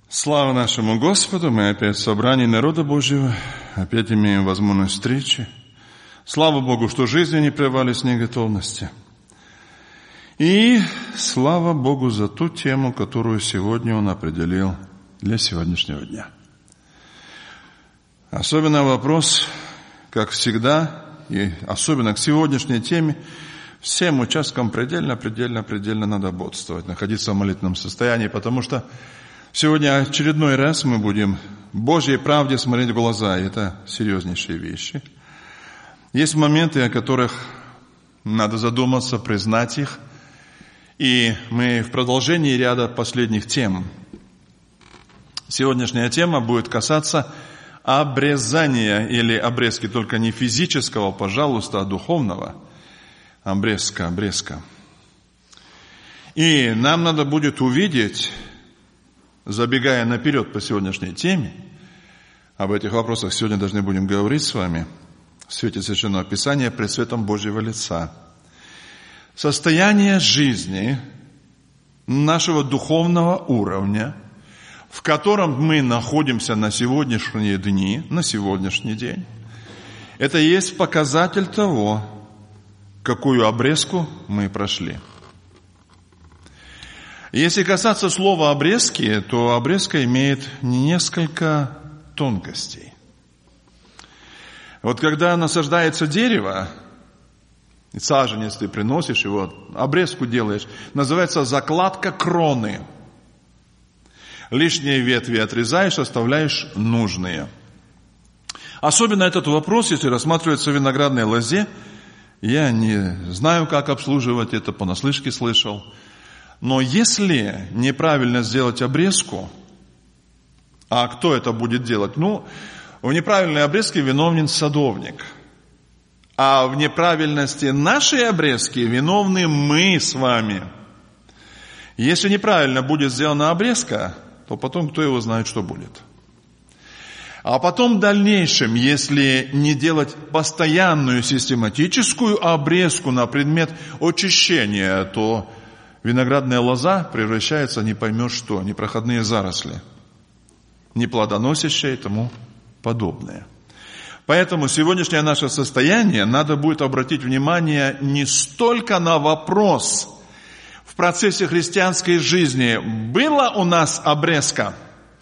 Слава нашему Господу! Мы опять в собрании народа Божьего, опять имеем возможность встречи. Слава Богу, что жизни не прервались ни готовности. И слава Богу за ту тему, которую сегодня Он определил для сегодняшнего дня. Особенно вопрос, как всегда, и особенно к сегодняшней теме, всем участкам предельно надо бодрствовать, находиться в молитвенном состоянии, потому что сегодня очередной раз мы будем Божьей правде смотреть в глаза, и это серьезнейшие вещи. Есть моменты, о которых надо задуматься, признать их, и мы в продолжении ряда последних тем. Сегодняшняя тема будет касаться обрезания или обрезки, только не физического, пожалуйста, а духовного. Обрезка. И нам надо будет увидеть, забегая наперед по сегодняшней теме, об этих вопросах сегодня должны будем говорить с вами в свете Священного Писания пред светом Божьего лица. Состояние жизни нашего духовного уровня, в котором мы находимся на сегодняшние дни, на сегодняшний день, это и есть показатель того, какую обрезку мы прошли. Если касаться слова «обрезки», то обрезка имеет несколько тонкостей. Вот когда насаждается дерево, и саженец ты приносишь его, обрезку делаешь, называется закладка кроны. Лишние ветви отрезаешь, оставляешь нужные. Особенно этот вопрос, если рассматривается в виноградной лозе, я не знаю, как обслуживать это, понаслышке слышал. Но если неправильно сделать обрезку, а кто это будет делать? В неправильной обрезке виновен садовник. А в неправильности нашей обрезки виновны мы с вами. Если неправильно будет сделана обрезка, то потом кто его знает, что будет. А потом в дальнейшем, если не делать постоянную систематическую обрезку на предмет очищения, то виноградная лоза превращается, не поймешь что, непроходные заросли, неплодоносящие и тому подобное. Поэтому сегодняшнее наше состояние надо будет обратить внимание не столько на вопрос в процессе христианской жизни, была у нас обрезка,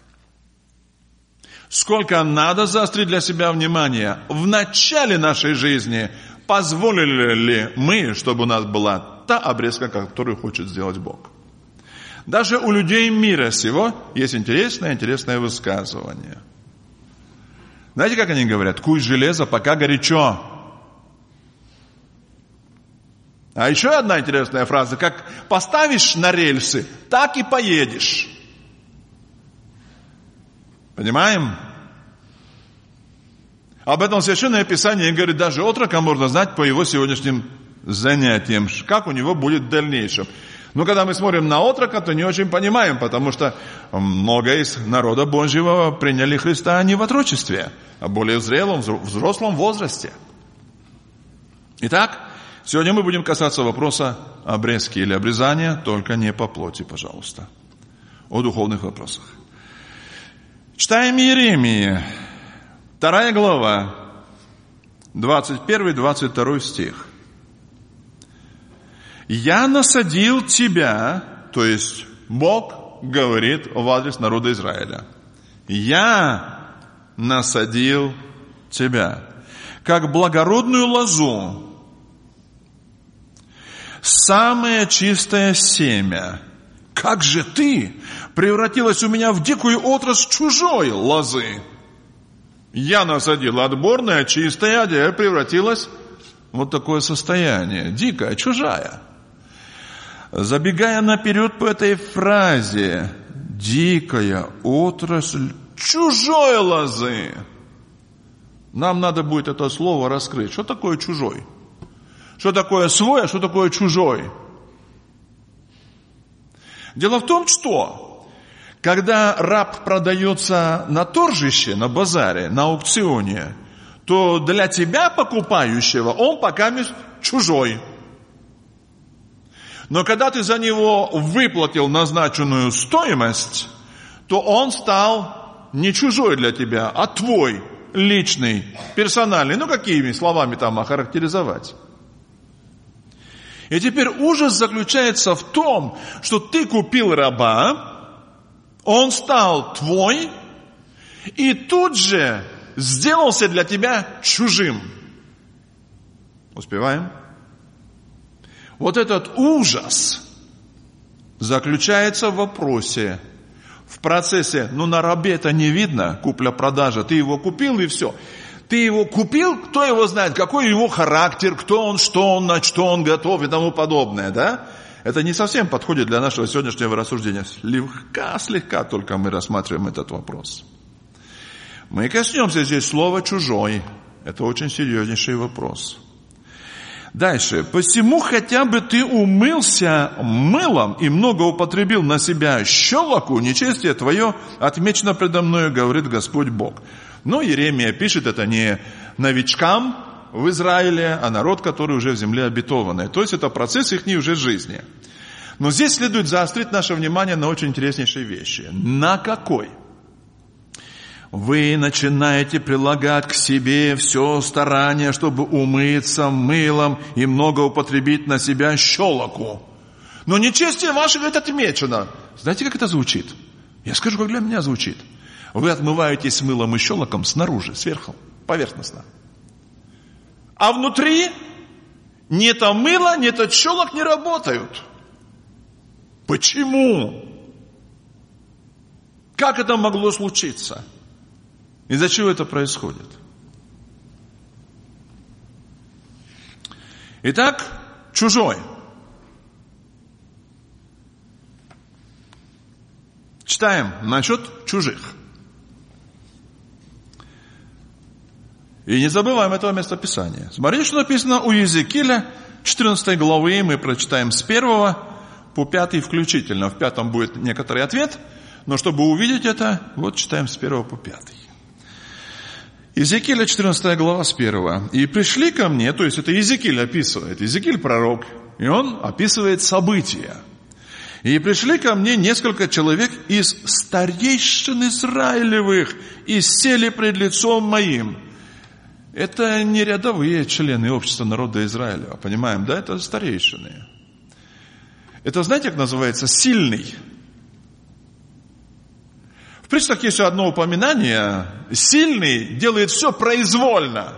сколько надо заострить для себя внимание в начале нашей жизни, позволили ли мы, чтобы у нас была та обрезка, которую хочет сделать Бог. Даже у людей мира сего есть интересное высказывание. Знаете, как они говорят? Куй железо, пока горячо. А еще одна интересная фраза. Как поставишь на рельсы, так и поедешь. Понимаем? Об этом Священное Писание говорит, даже отрока можно знать по его сегодняшним занятиям, как у него будет в дальнейшем. Но когда мы смотрим на отрока, то не очень понимаем, потому что много из народа Божьего приняли Христа не в отрочестве, а более в зрелом, взрослом возрасте. Итак, сегодня мы будем касаться вопроса обрезки или обрезания, только не по плоти, пожалуйста, о духовных вопросах. Читаем Иеремии, 2 глава, 21-22 стих. «Я насадил тебя», то есть Бог говорит в адрес народа Израиля. «Я насадил тебя, как благородную лозу, самое чистое семя. Как же ты превратилась у меня в дикую отрасль чужой лозы? Я насадил отборное, чистое, а теперь превратилась в вот такое состояние, дикая, чужая». Забегая наперед по этой фразе, дикая отрасль чужой лозы, нам надо будет это слово раскрыть. Что такое чужой? Что такое свой, а что такое чужой? Дело в том, что когда раб продается на торжище, на базаре, на аукционе, то для тебя, покупающего, он пока чужой. Но когда ты за него выплатил назначенную стоимость, то он стал не чужой для тебя, а твой, личный, персональный. Ну, какими словами там охарактеризовать? И теперь ужас заключается в том, что ты купил раба, он стал твой, и тут же сделался для тебя чужим. Успеваем? Вот этот ужас заключается в вопросе, в процессе, на рабе это не видно, купля-продажа, ты его купил и все. Ты его купил, кто его знает, какой его характер, кто он, что он, на что он готов и тому подобное, да? Это не совсем подходит для нашего сегодняшнего рассуждения. Слегка только мы рассматриваем этот вопрос. Мы коснемся здесь слова «чужой». Это очень серьезнейший вопрос. Дальше. «Посему хотя бы ты умылся мылом и много употребил на себя щелоку, нечестие твое отмечено предо мною, говорит Господь Бог». Но Иеремия пишет это не новичкам в Израиле, а народ, который уже в земле обетованной. То есть это процесс их уже жизни. Но здесь следует заострить наше внимание на очень интереснейшие вещи. На какой? Вы начинаете прилагать к себе все старание, чтобы умыться мылом и много употребить на себя щелоку. Но нечестие ваше, говорит, отмечено. Знаете, как это звучит? Я скажу, как для меня звучит. Вы отмываетесь мылом и щелоком снаружи, сверху, поверхностно. А внутри ни это мыло, ни этот щелок не работают. Почему? Как это могло случиться? Из-за чего это происходит? Итак, чужой. Читаем насчет чужих. И не забываем этого местописания. Смотрите, что написано у Иезекииля, 14 главы, мы прочитаем с 1 по 5 включительно. В 5 будет некоторый ответ, но чтобы увидеть это, вот читаем с 1 по 5. Иезекииля, 14 глава, с 1. «И пришли ко мне», то есть это Иезекииль описывает, Иезекииль пророк, и он описывает события. «И пришли ко мне несколько человек из старейшин Израилевых, и сели пред лицом моим». Это не рядовые члены общества народа Израиля, понимаем, да? Это старейшины. Это, знаете, как называется? Сильный. В притчах есть одно упоминание. Сильный делает все произвольно.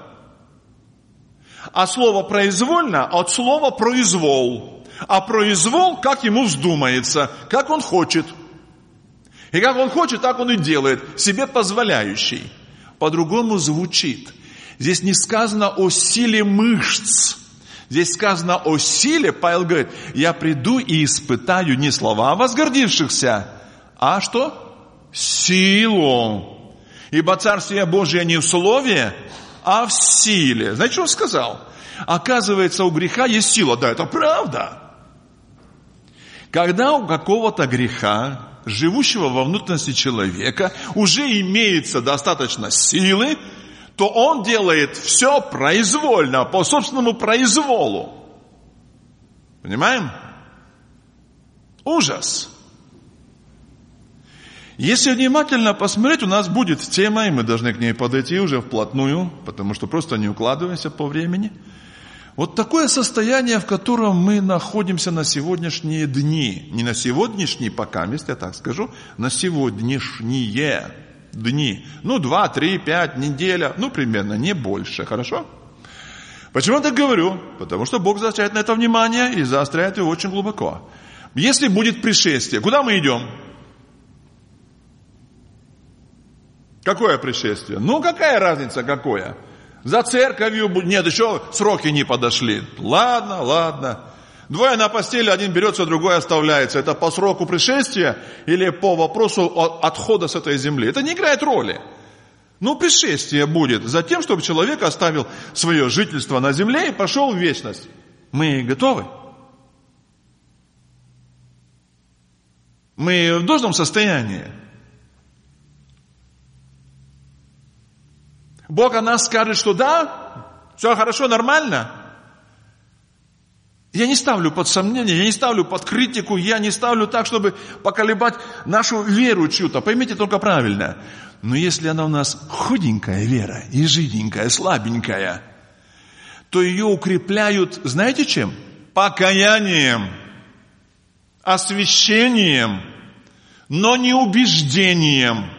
А слово «произвольно» от слова «произвол». А произвол, как ему вздумается, как он хочет. И как он хочет, так он и делает, себе позволяющий. По-другому звучит. Здесь не сказано о силе мышц. Здесь сказано о силе, Павел говорит, я приду и испытаю не слова возгордившихся, а что? Силу. Ибо Царствие Божие не в слове, а в силе. Знаете, что он сказал? Оказывается, у греха есть сила. Да, это правда. Когда у какого-то греха, живущего во внутренности человека, уже имеется достаточно силы, то он делает все произвольно, по собственному произволу. Понимаем? Ужас. Если внимательно посмотреть, у нас будет тема, и мы должны к ней подойти уже вплотную, потому что просто не укладываемся по времени. Вот такое состояние, в котором мы находимся на сегодняшние дни. Не на сегодняшний пока, если я так скажу, на сегодняшние дни. 2, 3, 5, неделя, примерно, не больше, хорошо? Почему я так говорю? Потому что Бог заостряет на это внимание и заостряет его очень глубоко. Если будет пришествие, куда мы идем? Какое пришествие? Какая разница, какое? За церковью будет... Нет, еще сроки не подошли. Ладно. 2 на постели, один берется, другой оставляется. Это по сроку пришествия или по вопросу отхода с этой земли? Это не играет роли. Пришествие будет за тем, чтобы человек оставил свое жительство на земле и пошел в вечность. Мы готовы? Мы в должном состоянии. Бог о нас скажет, что да, все хорошо, нормально. Я не ставлю под сомнение, я не ставлю под критику, я не ставлю так, чтобы поколебать нашу веру чью-то. Поймите только правильно. Но если она у нас худенькая вера и жиденькая, слабенькая, то ее укрепляют, знаете чем? Покаянием, освящением, но не убеждением.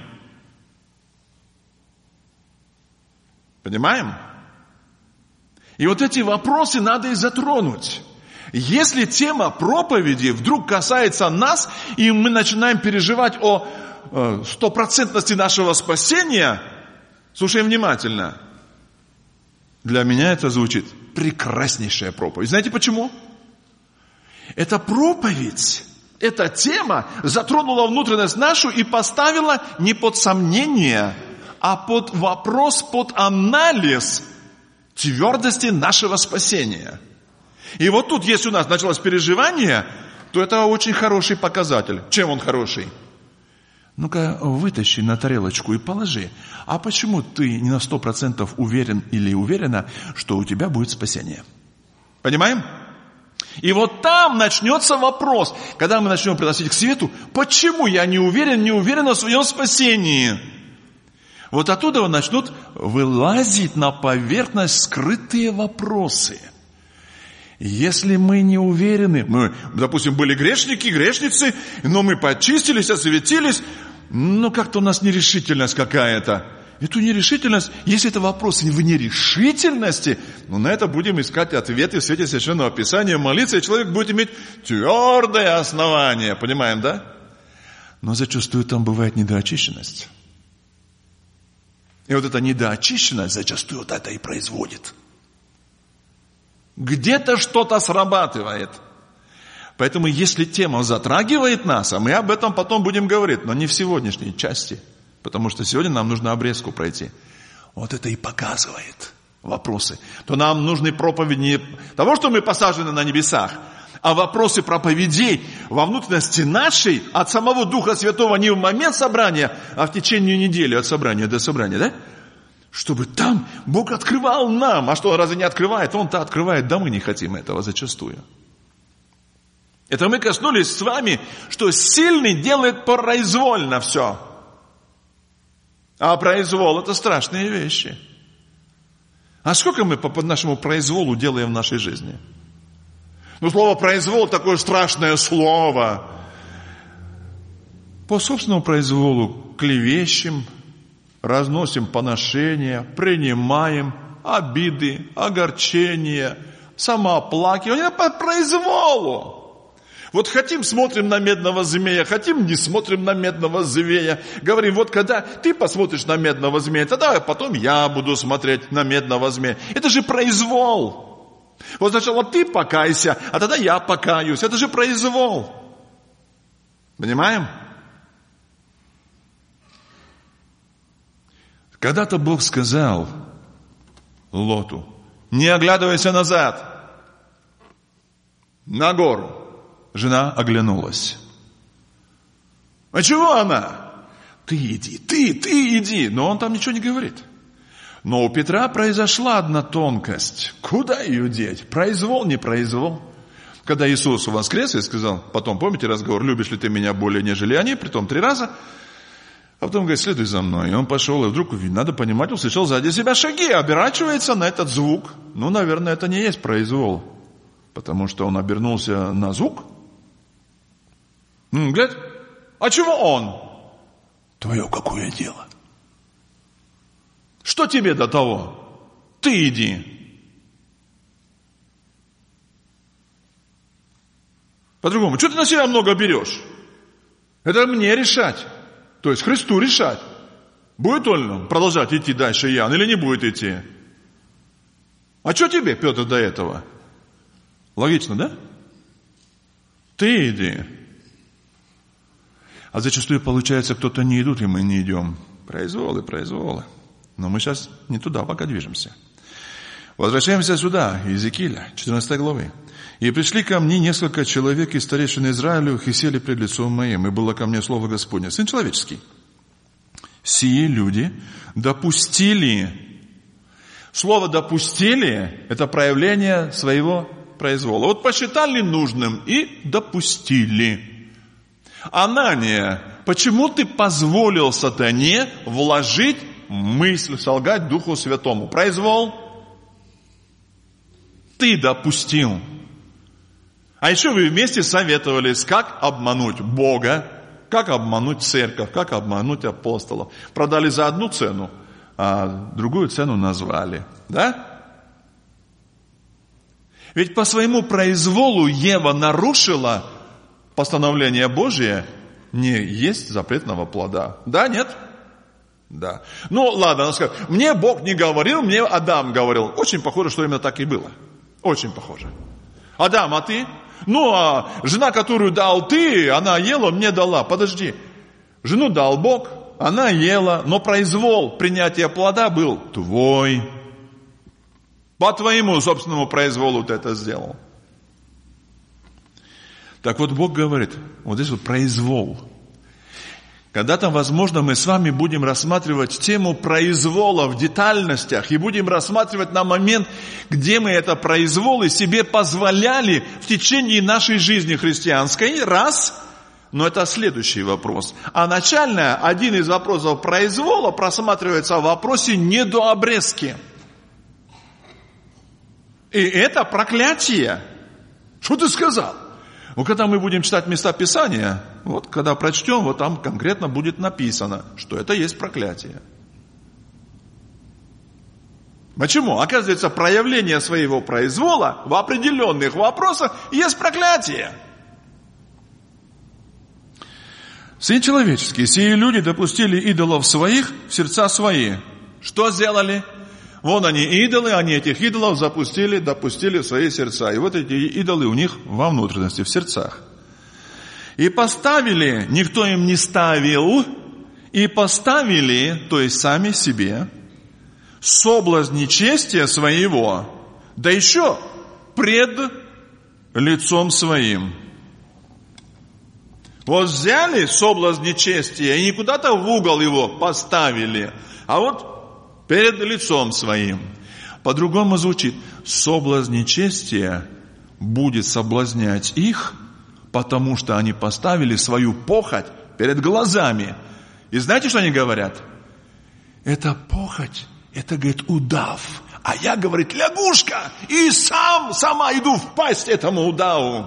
Понимаем? И вот эти вопросы надо и затронуть. Если тема проповеди вдруг касается нас, и мы начинаем переживать о стопроцентности нашего спасения, слушаем внимательно. Для меня это звучит прекраснейшая проповедь. Знаете почему? Эта проповедь, эта тема затронула внутренность нашу и поставила не под сомнение, а под вопрос, под анализ твердости нашего спасения. И вот тут, если у нас началось переживание, то это очень хороший показатель. Чем он хороший? Ну-ка, вытащи на тарелочку и положи. А почему ты не на 100% уверен или уверена, что у тебя будет спасение? Понимаем? И вот там начнется вопрос, когда мы начнем приносить к свету, почему я не уверен в своем спасении? Вот оттуда начнут вылазить на поверхность скрытые вопросы. Если мы не уверены, мы, допустим, были грешники, грешницы, но мы почистились, осветились, но как-то у нас нерешительность какая-то. Эту нерешительность, если это вопрос в нерешительности, на это будем искать ответы в свете Священного Писания, молиться, и человек будет иметь твердое основание. Понимаем, да? Но зачастую там бывает недоочищенность. И вот эта недоочищенность зачастую вот это и производит. Где-то что-то срабатывает. Поэтому если тема затрагивает нас, а мы об этом потом будем говорить, но не в сегодняшней части, потому что сегодня нам нужно обрезку пройти. Вот это и показывает вопросы. То нам нужны проповеди не того, что мы посажены на небесах, а вопросы проповедей во внутренности нашей от самого Духа Святого не в момент собрания, а в течение недели от собрания до собрания, да? Чтобы там Бог открывал нам. А что, разве не открывает? Он-то открывает, да мы не хотим этого зачастую. Это мы коснулись с вами, что сильный делает произвольно все. А произвол – это страшные вещи. А сколько мы по нашему произволу делаем в нашей жизни? Слово «произвол» – такое страшное слово. По собственному произволу клевещем, разносим поношения, принимаем обиды, огорчения, самооплакивание по произволу. Вот хотим, смотрим на медного змея, хотим, не смотрим на медного змея. Говорим, вот когда ты посмотришь на медного змея, тогда потом я буду смотреть на медного змея. Это же произвол. Вот сначала ты покайся, а тогда я покаюсь. Это же произвол. Понимаем? Когда-то Бог сказал Лоту, не оглядывайся назад, на гору. Жена оглянулась. А чего она? Ты иди, ты иди. Но он там ничего не говорит. Но у Петра произошла одна тонкость. Куда ее деть? Произвол, не произвол. Когда Иисус воскрес и сказал, потом, помните разговор, любишь ли ты меня более, нежели они, притом 3 раза, а потом говорит, следуй за мной. И он пошел, и вдруг, надо понимать, услышал сзади себя шаги, оборачивается на этот звук. Наверное, это не есть произвол, потому что он обернулся на звук. Глядь, а чего он? Твое какое дело? Что тебе до того? Ты иди. По-другому, что ты на себя много берешь? Это мне решать. То есть Христу решать. Будет он продолжать идти дальше Иоанн или не будет идти? А что тебе, Петр, до этого? Логично, да? Ты иди. А зачастую получается, кто-то не идут, и мы не идем. Произволы. Но мы сейчас не туда пока движемся. Возвращаемся сюда, Иезекииля, 14 главы. «И пришли ко мне несколько человек из старейшин Израилевых, и сели пред лицом моим, и было ко мне слово Господне, Сын человеческий. Сие люди допустили». Слово «допустили» – это проявление своего произвола. Вот посчитали нужным и допустили. Анания, почему ты позволил сатане вложить мысль, солгать Духу Святому? Произвол? Ты допустил. А еще вы вместе советовались, как обмануть Бога, как обмануть церковь, как обмануть апостолов. Продали за одну цену, а другую цену назвали. Да? Ведь по своему произволу Ева нарушила постановление Божие не есть запретного плода. Да, нет? Да. Ну, ладно, она скажет, мне Бог не говорил, мне Адам говорил. Очень похоже, что именно так и было. Очень похоже. Адам, а ты? Ну, а жена, которую дал ты, она ела, мне дала. Подожди. Жену дал Бог, она ела, но произвол принятия плода был твой. По твоему собственному произволу ты это сделал. Так вот, Бог говорит, вот здесь вот произвол. Когда-то, возможно, мы с вами будем рассматривать тему произвола в детальностях и будем рассматривать на момент, где мы это произвол и себе позволяли в течение нашей жизни христианской. Раз, но это следующий вопрос. А начально один из вопросов произвола просматривается в вопросе недообрезки. И это проклятие. Что ты сказал? Вот когда мы будем читать места Писания, вот когда прочтем, вот там конкретно будет написано, что это есть проклятие. Почему? Оказывается, проявление своего произвола в определенных вопросах есть проклятие. Сын человеческий, сии люди допустили идолов своих в сердца свои. Что сделали? Вон они идолы, они этих идолов допустили в свои сердца. И вот эти идолы у них во внутренности, в сердцах. И поставили, никто им не ставил, и поставили, то есть сами себе, соблазн нечестия своего, да еще пред лицом своим. Вот взяли соблазн нечестия и не куда-то в угол его поставили, а вот перед лицом своим. По-другому звучит, соблазн нечестия будет соблазнять их, потому что они поставили свою похоть перед глазами. И знаете, что они говорят? Это похоть, это, говорит, удав. А я, говорит, лягушка, и сама иду в пасть этому удаву.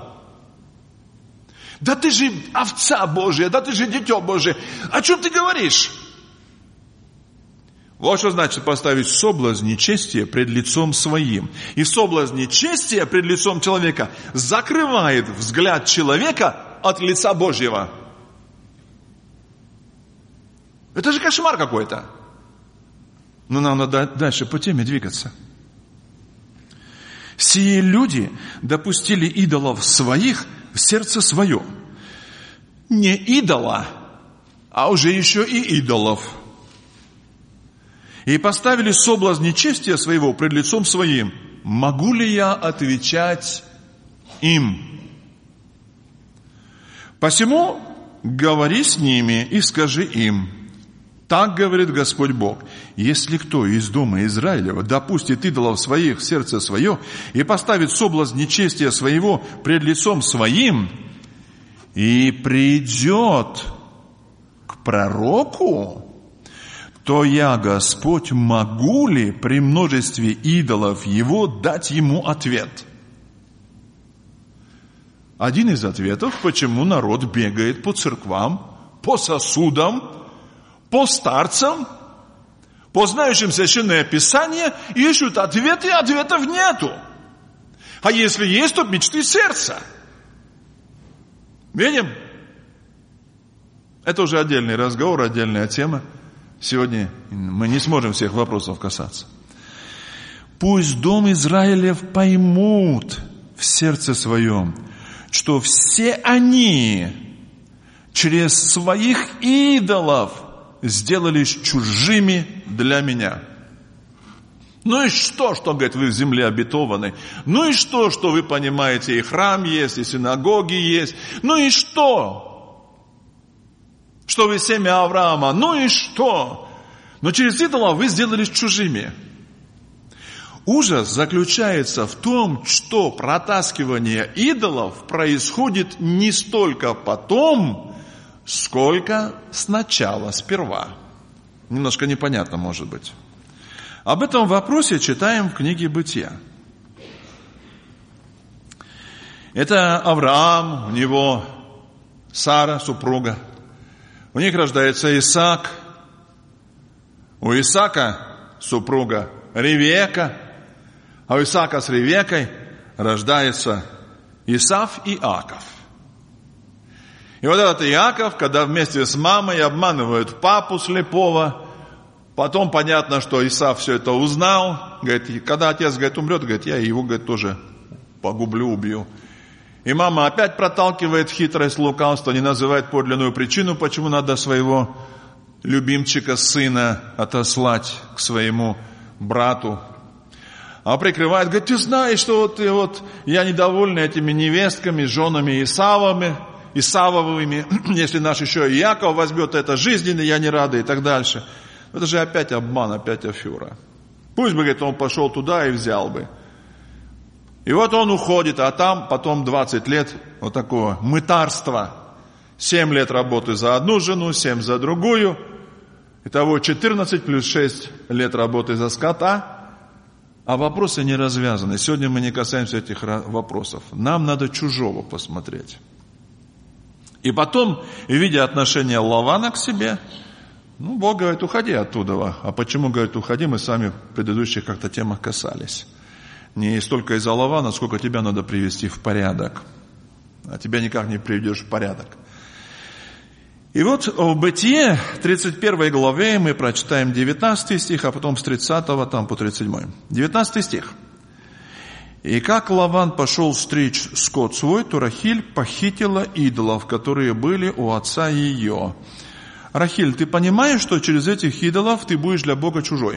Да ты же овца Божья, да ты же дитё Божие. О чем ты говоришь? Вот что значит поставить соблазн нечестия пред лицом своим. И соблазн нечестия пред лицом человека закрывает взгляд человека от лица Божьего. Это же кошмар какой-то. Но нам надо дальше по теме двигаться. Сие люди допустили идолов своих в сердце свое. Не идола, а уже еще и идолов. И поставили соблазн нечестия своего пред лицом своим. Могу ли я отвечать им? Посему говори с ними и скажи им. Так говорит Господь Бог. Если кто из дома Израилева допустит идолов своих в сердце свое и поставит соблазн нечестия своего пред лицом своим и придет к пророку, то я, Господь, могу ли при множестве идолов его дать ему ответ? Один из ответов, почему народ бегает по церквам, по сосудам, по старцам, по знающим Священное Писание, ищут ответы, а ответов нету. А если есть, то мечты сердца. Видим? Это уже отдельный разговор, отдельная тема. Сегодня мы не сможем всех вопросов касаться. Пусть дом Израилев поймут в сердце своем, что все они через своих идолов сделались чужими для меня. Ну и что, говорит, вы в земле обетованной? Ну и что вы понимаете, и храм есть, и синагоги есть? Ну и что? Что вы семя Авраама? Ну и что? Но через идолов вы сделались чужими. Ужас заключается в том, что протаскивание идолов происходит не столько потом, сколько сначала, сперва. Немножко непонятно, может быть. Об этом вопросе читаем в книге «Бытия». Это Авраам, у него Сара, супруга. У них рождается Исаак. У Исаака супруга Ревека. А у Исаака с Ревекой рождается Исав и Иаков. И вот этот Иаков, когда вместе с мамой обманывают папу слепого, потом понятно, что Исав все это узнал, говорит, когда отец, говорит, умрет, говорит, я его, говорит, тоже погублю, убью. И мама опять проталкивает хитрость, лукавство, не называет подлинную причину, почему надо своего любимчика, сына отослать к своему брату. А прикрывает, говорит, ты знаешь, что я недовольна этими невестками, женами Исавовыми, если наш еще и Иаков возьмет, это жизненно, я не рада, и так дальше. Это же опять обман, опять афера. Пусть бы, говорит, он пошел туда и взял бы. И вот он уходит, а там потом 20 лет вот такого мытарства. 7 лет работы за одну жену, 7 за другую. Итого 14 плюс 6 лет работы за скота. А вопросы не развязаны. Сегодня мы не касаемся этих вопросов. Нам надо чужого посмотреть. И потом, видя отношение Лавана к себе, Бог говорит, уходи оттуда. А почему, говорит, уходи, мы сами в предыдущих как-то темах касались. Не столько из-за Лавана, сколько тебя надо привести в порядок. А тебя никак не приведешь в порядок. И вот в Бытие, 31 главе, мы прочитаем 19 стих, а потом с 30 там по 37. 19 стих. «И как Лаван пошел стричь скот свой, то Рахиль похитила идолов, которые были у отца ее». Рахиль, ты понимаешь, что через этих идолов ты будешь для Бога чужой?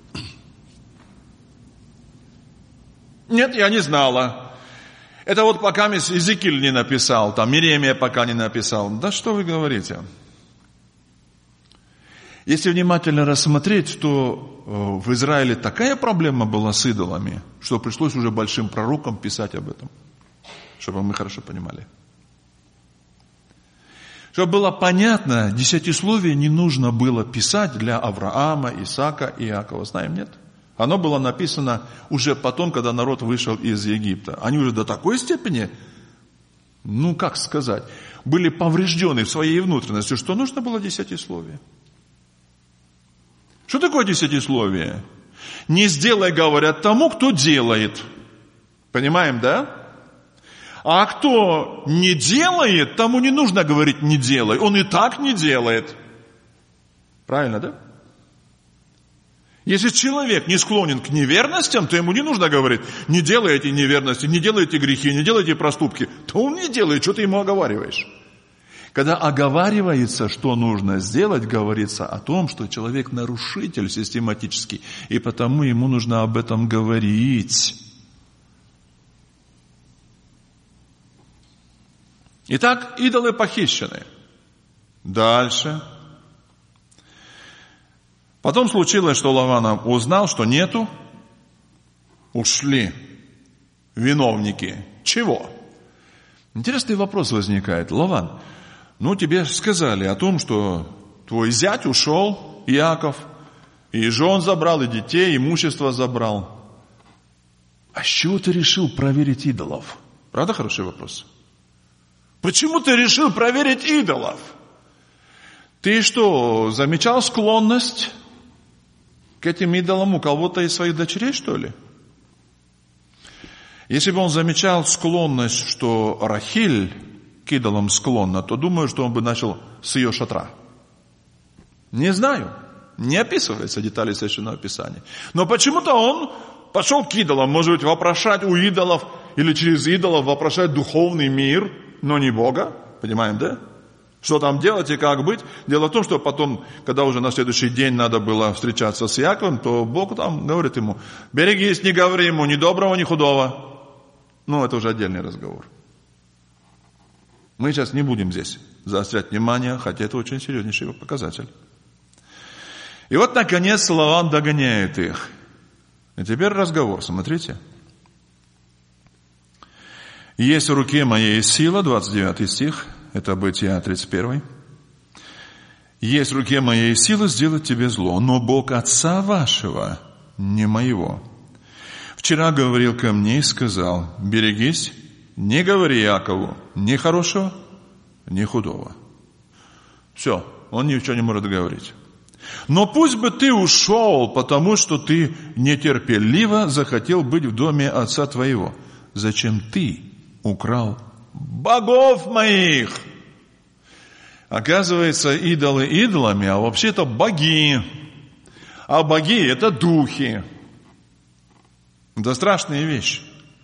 Нет, я не знала. Это вот пока Иезекииль не написал, там Иеремия пока не написал. Да что вы говорите? Если внимательно рассмотреть, то в Израиле такая проблема была с идолами, что пришлось уже большим пророкам писать об этом, чтобы мы хорошо понимали. Чтобы было понятно, десятисловие не нужно было писать для Авраама, Исаака и Иакова. Знаем, нет? Оно было написано уже потом, когда народ вышел из Египта. Они уже до такой степени, как сказать, были повреждены в своей внутренности, что нужно было десятисловие. Что такое десятисловие? Не сделай, говорят, тому, кто делает. Понимаем, да? А кто не делает, тому не нужно говорить «не делай». Он и так не делает. Правильно, да? Если человек не склонен к неверностям, то ему не нужно говорить «не делайте неверности, не делайте грехи, не делайте проступки». То он не делает, что ты ему оговариваешь. Когда оговаривается, что нужно сделать, говорится о том, что человек нарушитель систематический, и потому ему нужно об этом говорить. Итак, идолы похищены. Дальше. Потом случилось, что Лаван узнал, что нету. Ушли виновники. Чего? Интересный вопрос возникает. Лаван, тебе сказали о том, что твой зять ушел, Иаков, и жен забрал, и детей, и имущество забрал. А с чего ты решил проверить идолов? Правда хороший вопрос? Почему ты решил проверить идолов? Ты что, замечал склонность к этим идолам у кого-то из своих дочерей, что ли? Если бы он замечал склонность, что Рахиль к идолам склонна, то думаю, что он бы начал с ее шатра. Не знаю. Не описывается детали Священного Писания. Но почему-то он пошел к идолам. Может быть, вопрошать у идолов или через идолов вопрошать духовный мир, но не Бога. Понимаем, да? Что там делать и как быть? Дело в том, что потом, когда уже на следующий день надо было встречаться с Иаковом, то Бог там говорит ему: берегись, не говори ему ни доброго, ни худого. Это уже отдельный разговор. Мы сейчас не будем здесь заострять внимание, хотя это очень серьезнейший показатель. И вот, наконец, Лаван догоняет их. И теперь разговор, смотрите. «Есть в руке моей сила», 29 стих, это Бытия 31. «Есть в руке моей сила сделать тебе зло, но Бог отца вашего, не моего. Вчера говорил ко мне и сказал: берегись, не говори Якову ни хорошего, ни худого». Все, он ничего не может говорить. «Но пусть бы ты ушел, потому что ты нетерпеливо захотел быть в доме отца твоего. Зачем ты украл богов моих?» Оказывается, идолы идолами, а вообще-то боги. А боги – это духи. Это страшные вещи.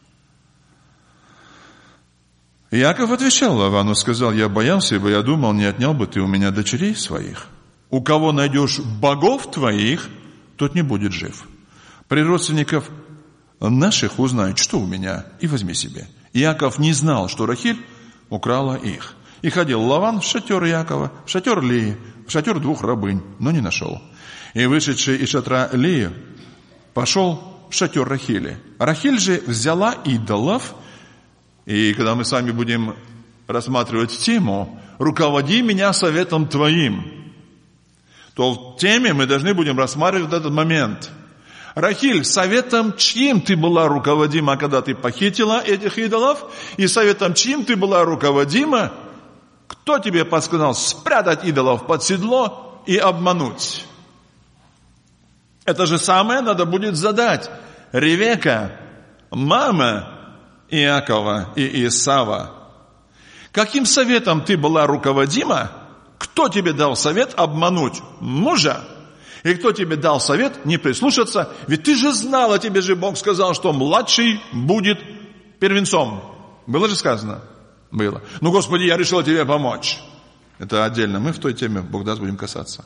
Иаков отвечал Лавану, сказал: я боялся, ибо я думал, не отнял бы ты у меня дочерей своих. У кого найдешь богов твоих, тот не будет жив. При родственников наших узнают, что у меня, и возьми себе. Иаков не знал, что Рахиль украла их. И ходил Лаван в шатер Иакова, в шатер Лии, в шатер 2 рабынь, но не нашел. И вышедший из шатра Лии пошел в шатер Рахили. Рахиль же взяла идолов, и когда мы с вами будем рассматривать тему «Руководи меня советом твоим», то в теме мы должны будем рассматривать этот момент. Рахиль, советом чьим ты была руководима, когда ты похитила этих идолов? И советом чьим ты была руководима? Кто тебе подсказал спрятать идолов под седло и обмануть? Это же самое надо будет задать. Ревека, мама Иакова и Исава. Каким советом ты была руководима? Кто тебе дал совет обмануть мужа? И кто тебе дал совет не прислушаться? Ведь ты же знала, тебе же Бог сказал, что младший будет первенцом. Было же сказано? Было. Ну, Господи, я решил тебе помочь. Это отдельно. Мы в той теме, Бог даст, будем касаться.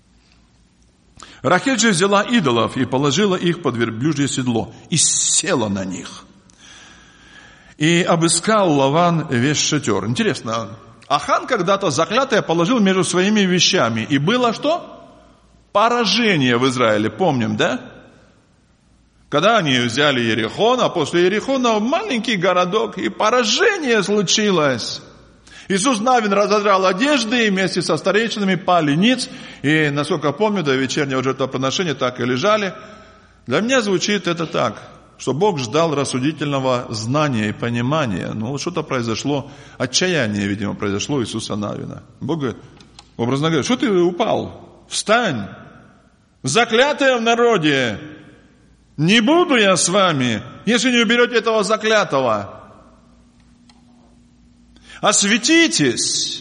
Рахиль же взяла идолов и положила их под верблюжье седло и села на них. И обыскал Лаван весь шатер. Интересно, Ахан когда-то заклятое положил между своими вещами. И было что? Поражение в Израиле, помним, да? Когда они взяли Иерихон, а после Иерихона маленький городок, и поражение случилось. Иисус Навин разодрал одежды, и вместе со старейшинами пали ниц, и, насколько помню, до вечернего жертвоприношения так и лежали. Для меня звучит это так, что Бог ждал рассудительного знания и понимания. Ну, что-то произошло, отчаяние, видимо, произошло у Иисуса Навина. Бог говорит, образно говоря, что ты упал? Встань! Заклятое в народе! Не буду я с вами, если не уберете этого заклятого. Осветитесь.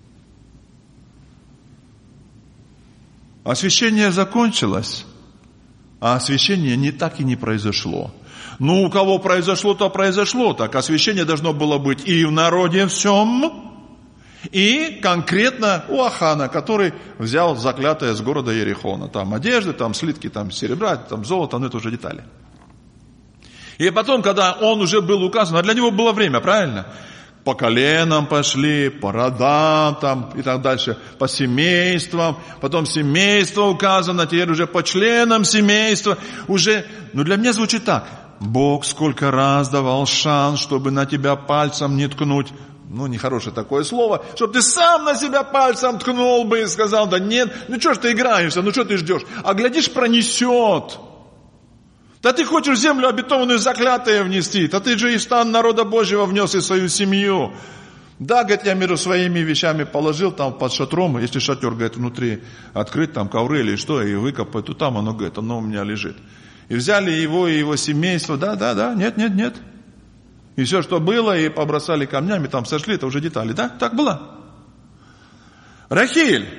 Освящение закончилось, а освящение не так и не произошло. Ну, у кого произошло, то произошло. Так освящение должно было быть и в народе всем, и конкретно у Ахана, который взял заклятое с города Иерихона. Там одежды, там слитки, там серебра, там золото, но это уже детали. И потом, когда он уже был указан, а для него было время, правильно? По коленам пошли, по родам там и так дальше, по семействам. Потом семейство указано, теперь уже по членам семейства. Уже, ну для меня звучит так. Бог сколько раз давал шанс, чтобы на тебя пальцем не ткнуть. Ну, нехорошее такое слово, чтобы ты сам на себя пальцем ткнул бы и сказал, да нет, ну что ж ты играешься, ну что ты ждешь? А глядишь, пронесет. Да ты хочешь землю обетованную заклятое внести, да ты же и стан народа Божьего внес и свою семью. Да, говорит, я между своими вещами положил там под шатром, если шатер, говорит, внутри открыть, там ковры или что, и выкопать, то там оно, говорит, оно у меня лежит. И взяли его и его семейство, да, нет. И все, что было, и побросали камнями, там сошли, это уже детали, да? Так было. Рахиль,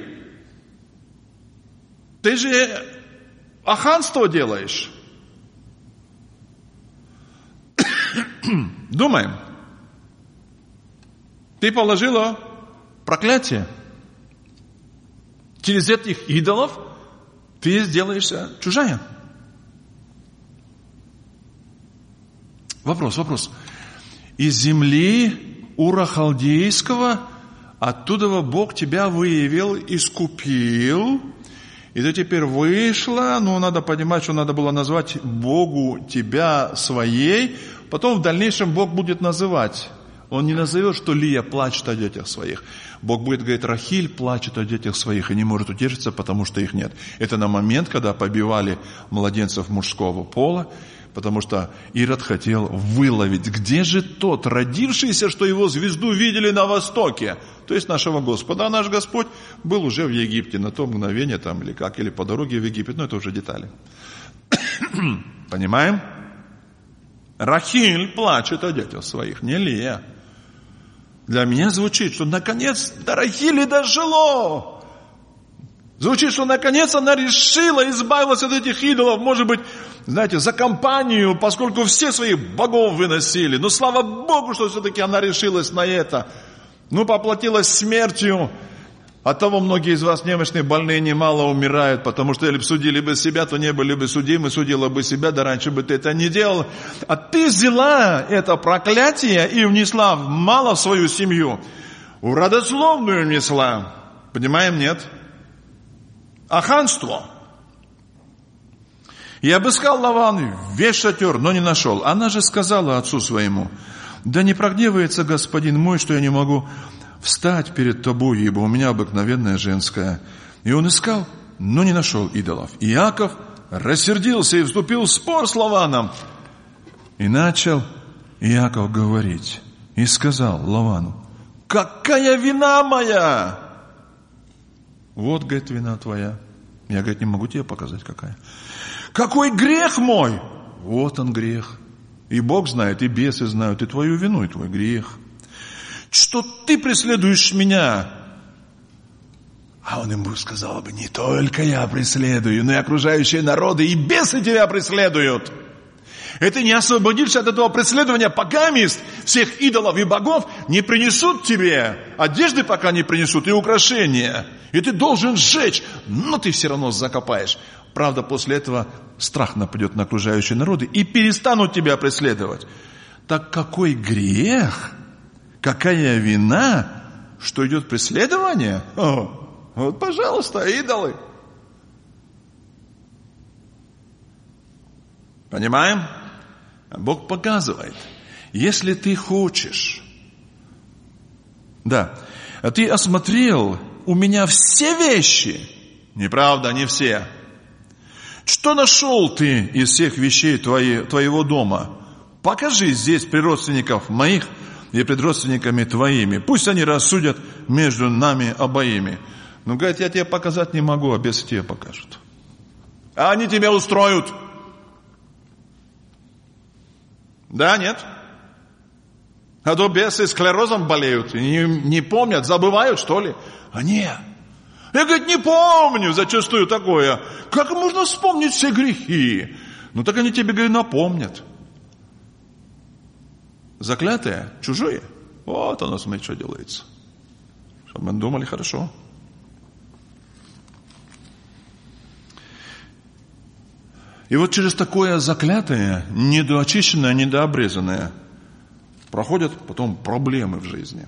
ты же аханство делаешь. Думаем. Ты положила проклятие. Через этих идолов ты сделаешься чужая. Вопрос. Из земли Ура Халдейского, оттуда Бог тебя выявил, искупил, И ты теперь вышла, но надо понимать, что надо было назвать Богу тебя своей, потом в дальнейшем Бог будет называть. Он не назовет, что Лия плачет о детях своих. Бог будет говорить, Рахиль плачет о детях своих и не может утешиться, потому что их нет. Это на момент, когда побивали младенцев мужского пола, потому что Ирод хотел выловить, где же тот родившийся, что его звезду видели на востоке, то есть нашего Господа. А наш Господь был уже в Египте на то мгновение, там, или как, или по дороге в Египет, но это уже детали. Понимаем? Рахиль плачет о детях своих, не Лия. Для меня звучит, что наконец до Рахили дожило. Звучит, что наконец она решила, избавилась от этих идолов, может быть, знаете, за компанию, поскольку все своих богов выносили. Но слава Богу, что все-таки она решилась на это. Поплатилась смертью. Оттого многие из вас немощные, больные, немало умирают, потому что если бы судили бы себя, то не были бы судимы, судила бы себя, да раньше бы ты это не делал. А ты взяла это проклятие и внесла мало в свою семью, в родословную внесла. Понимаем, нет? А ханство. И обыскал Лаван весь шатер, но не нашел. Она же сказала отцу своему, да не прогневается господин мой, что я не могу встать перед тобой, ибо у меня обыкновенная женская. И он искал, но не нашел идолов. И Иаков рассердился и вступил в спор с Лаваном. И начал Иаков говорить. И сказал Лавану, какая вина моя? Вот, говорит, вина твоя. Я, говорит, не могу тебе показать, какая. Какой грех мой? Вот он грех. И Бог знает, и бесы знают, и твою вину, и твой грех. Что ты преследуешь меня? А он ему сказал бы, не только я преследую, но и окружающие народы, и бесы тебя преследуют. И ты не освободишься от этого преследования, пока всех идолов и богов не принесут тебе. Одежды пока не принесут, и украшения. И ты должен сжечь, но ты все равно закопаешь. Правда, после этого страх нападет на окружающие народы и перестанут тебя преследовать. Так какой грех? Какая вина, что идет преследование? Вот, пожалуйста, идолы. Понимаем? Бог показывает, если ты хочешь, да, ты осмотрел у меня все вещи, неправда, не все. Что нашел ты из всех вещей твоего дома? Покажи здесь при родственников моих и пред родственниками твоими. Пусть они рассудят между нами обоими. Но, говорит, я тебе показать не могу, а бесы тебе покажут. А они тебя устроят. Да, нет? А то бесы склерозом болеют, не помнят, забывают, что ли? А нет. Я, говорит, не помню зачастую такое. Как можно вспомнить все грехи? Так они тебе, говорит, напомнят. Заклятые, чужие. Вот оно, смотри, что делается. Чтобы мы думали хорошо. И вот через такое заклятое, недоочищенное, недообрезанное, проходят потом проблемы в жизни.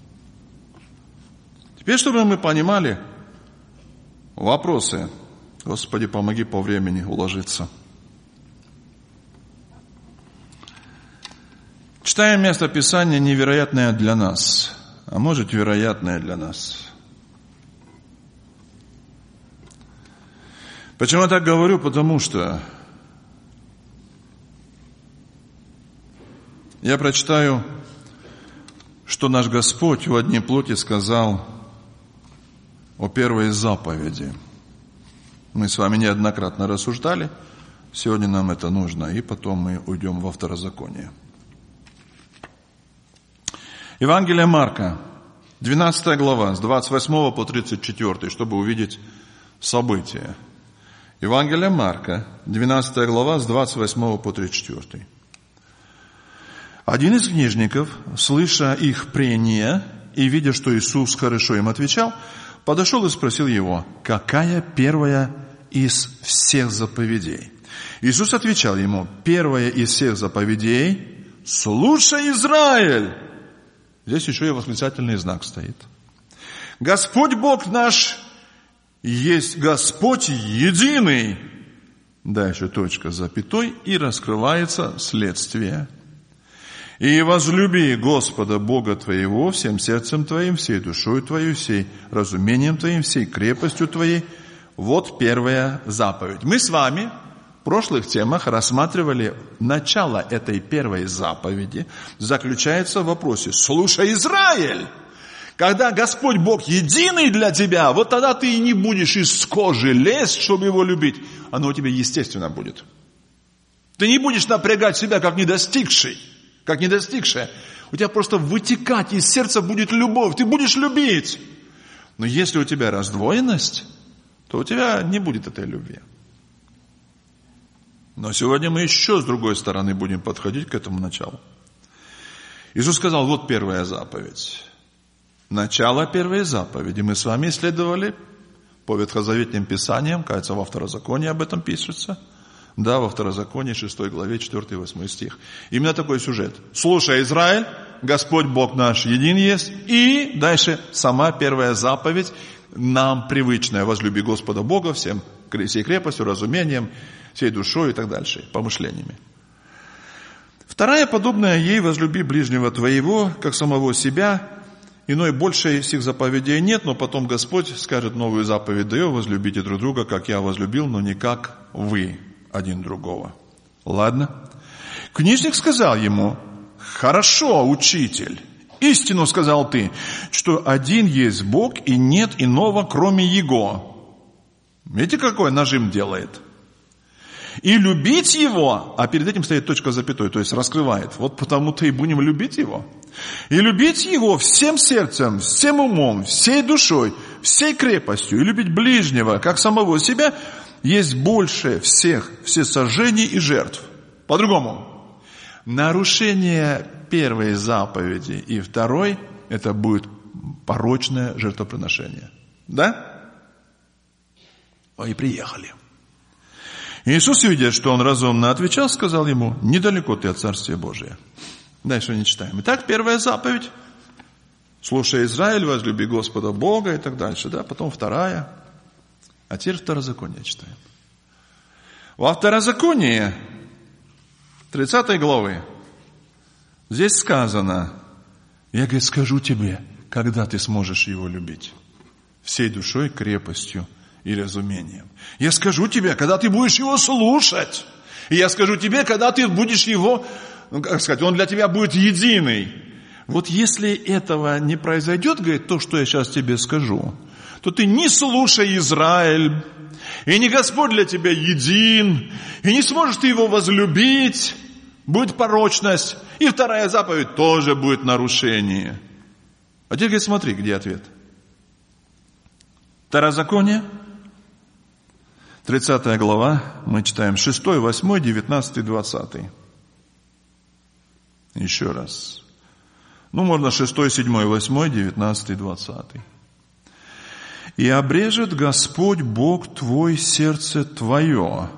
Теперь, чтобы мы понимали вопросы, Господи, помоги по времени уложиться. Читаем место Писания невероятное для нас, а может, вероятное для нас. Почему я так говорю? Потому что я прочитаю, что наш Господь в одни плоти сказал о первой заповеди. Мы с вами неоднократно рассуждали, сегодня нам это нужно, и потом мы уйдем во второзаконие. Евангелие Марка, 12 глава, с 28 по 34, чтобы увидеть события. Евангелие Марка, 12 глава, с 28 по 34. Один из книжников, слыша их прения и видя, что Иисус хорошо им отвечал, подошел и спросил его, какая первая из всех заповедей? Иисус отвечал ему, первая из всех заповедей, слушай, Израиль. Здесь еще и восклицательный знак стоит. Господь Бог наш, есть Господь единый. Дальше точка с запятой, и раскрывается следствие. И возлюби Господа Бога твоего всем сердцем твоим, всей душой твоей, всей разумением твоим, всей крепостью твоей. Вот первая заповедь. Мы с вами в прошлых темах рассматривали начало этой первой заповеди. Заключается в вопросе: слушай, Израиль, когда Господь Бог единый для тебя, вот тогда ты и не будешь из кожи лезть, чтобы его любить. Оно у тебя естественно будет. Ты не будешь напрягать себя, как недостигший. Как недостигшая. У тебя просто вытекать из сердца будет любовь. Ты будешь любить. Но если у тебя раздвоенность, то у тебя не будет этой любви. Но сегодня мы еще с другой стороны будем подходить к этому началу. Иисус сказал: вот первая заповедь. Начало первой заповеди. Мы с вами исследовали по ветхозаветным писаниям, кажется, во Второзаконии об этом пишется. Да, во Второзаконии, 6 главе, 4-8 стих. Именно такой сюжет. Слушай, Израиль, Господь Бог наш един есть. И дальше сама первая заповедь, нам привычная: возлюби Господа Бога всей крепостью, разумением, всей душой и так дальше, помышлениями. Вторая, подобная ей: возлюби ближнего твоего, как самого себя. Иной большей сих заповедей нет, но потом Господь скажет новую заповедь даю: возлюбите друг друга, как я возлюбил, но не как вы один другого. Ладно? Книжник сказал ему: хорошо, учитель, истину сказал ты, что один есть Бог и нет иного, кроме Его. Видите, какой нажим делает? И любить Его, а перед этим стоит точка с запятой, то есть раскрывает. Вот потому-то и будем любить Его. И любить Его всем сердцем, всем умом, всей душой, всей крепостью. И любить ближнего, как самого себя, есть больше всех всесожжений и жертв. По-другому, нарушение первой заповеди и второй, это будет порочное жертвоприношение. Да? Ой, приехали. Иисус, видя, что он разумно отвечал, сказал ему: недалеко ты от Царствия Божия. Дальше не читаем. Итак, первая заповедь: слушай, Израиль, возлюби Господа Бога и так дальше. Да? Потом вторая. А теперь Второзаконие читаем. Во Второзаконии 30 главы здесь сказано: я, говорит, скажу тебе, когда ты сможешь его любить. Всей душой, крепостью и разумением. Я скажу тебе, когда ты будешь его слушать. И я скажу тебе, когда ты будешь его, как сказать, он для тебя будет единый. Вот если этого не произойдет, говорит, то, что я сейчас тебе скажу, то ты не слушай, Израиль, и не Господь для тебя един, и не сможешь ты его возлюбить, будет порочность, и вторая заповедь тоже будет нарушение. А теперь, говорит, смотри, где ответ. Второзаконие, 30 глава, мы читаем 6, 8, 19, 20. Еще раз. Можно 6, 7, 8, 19, 20. «И обрежет Господь Бог твой сердце твое».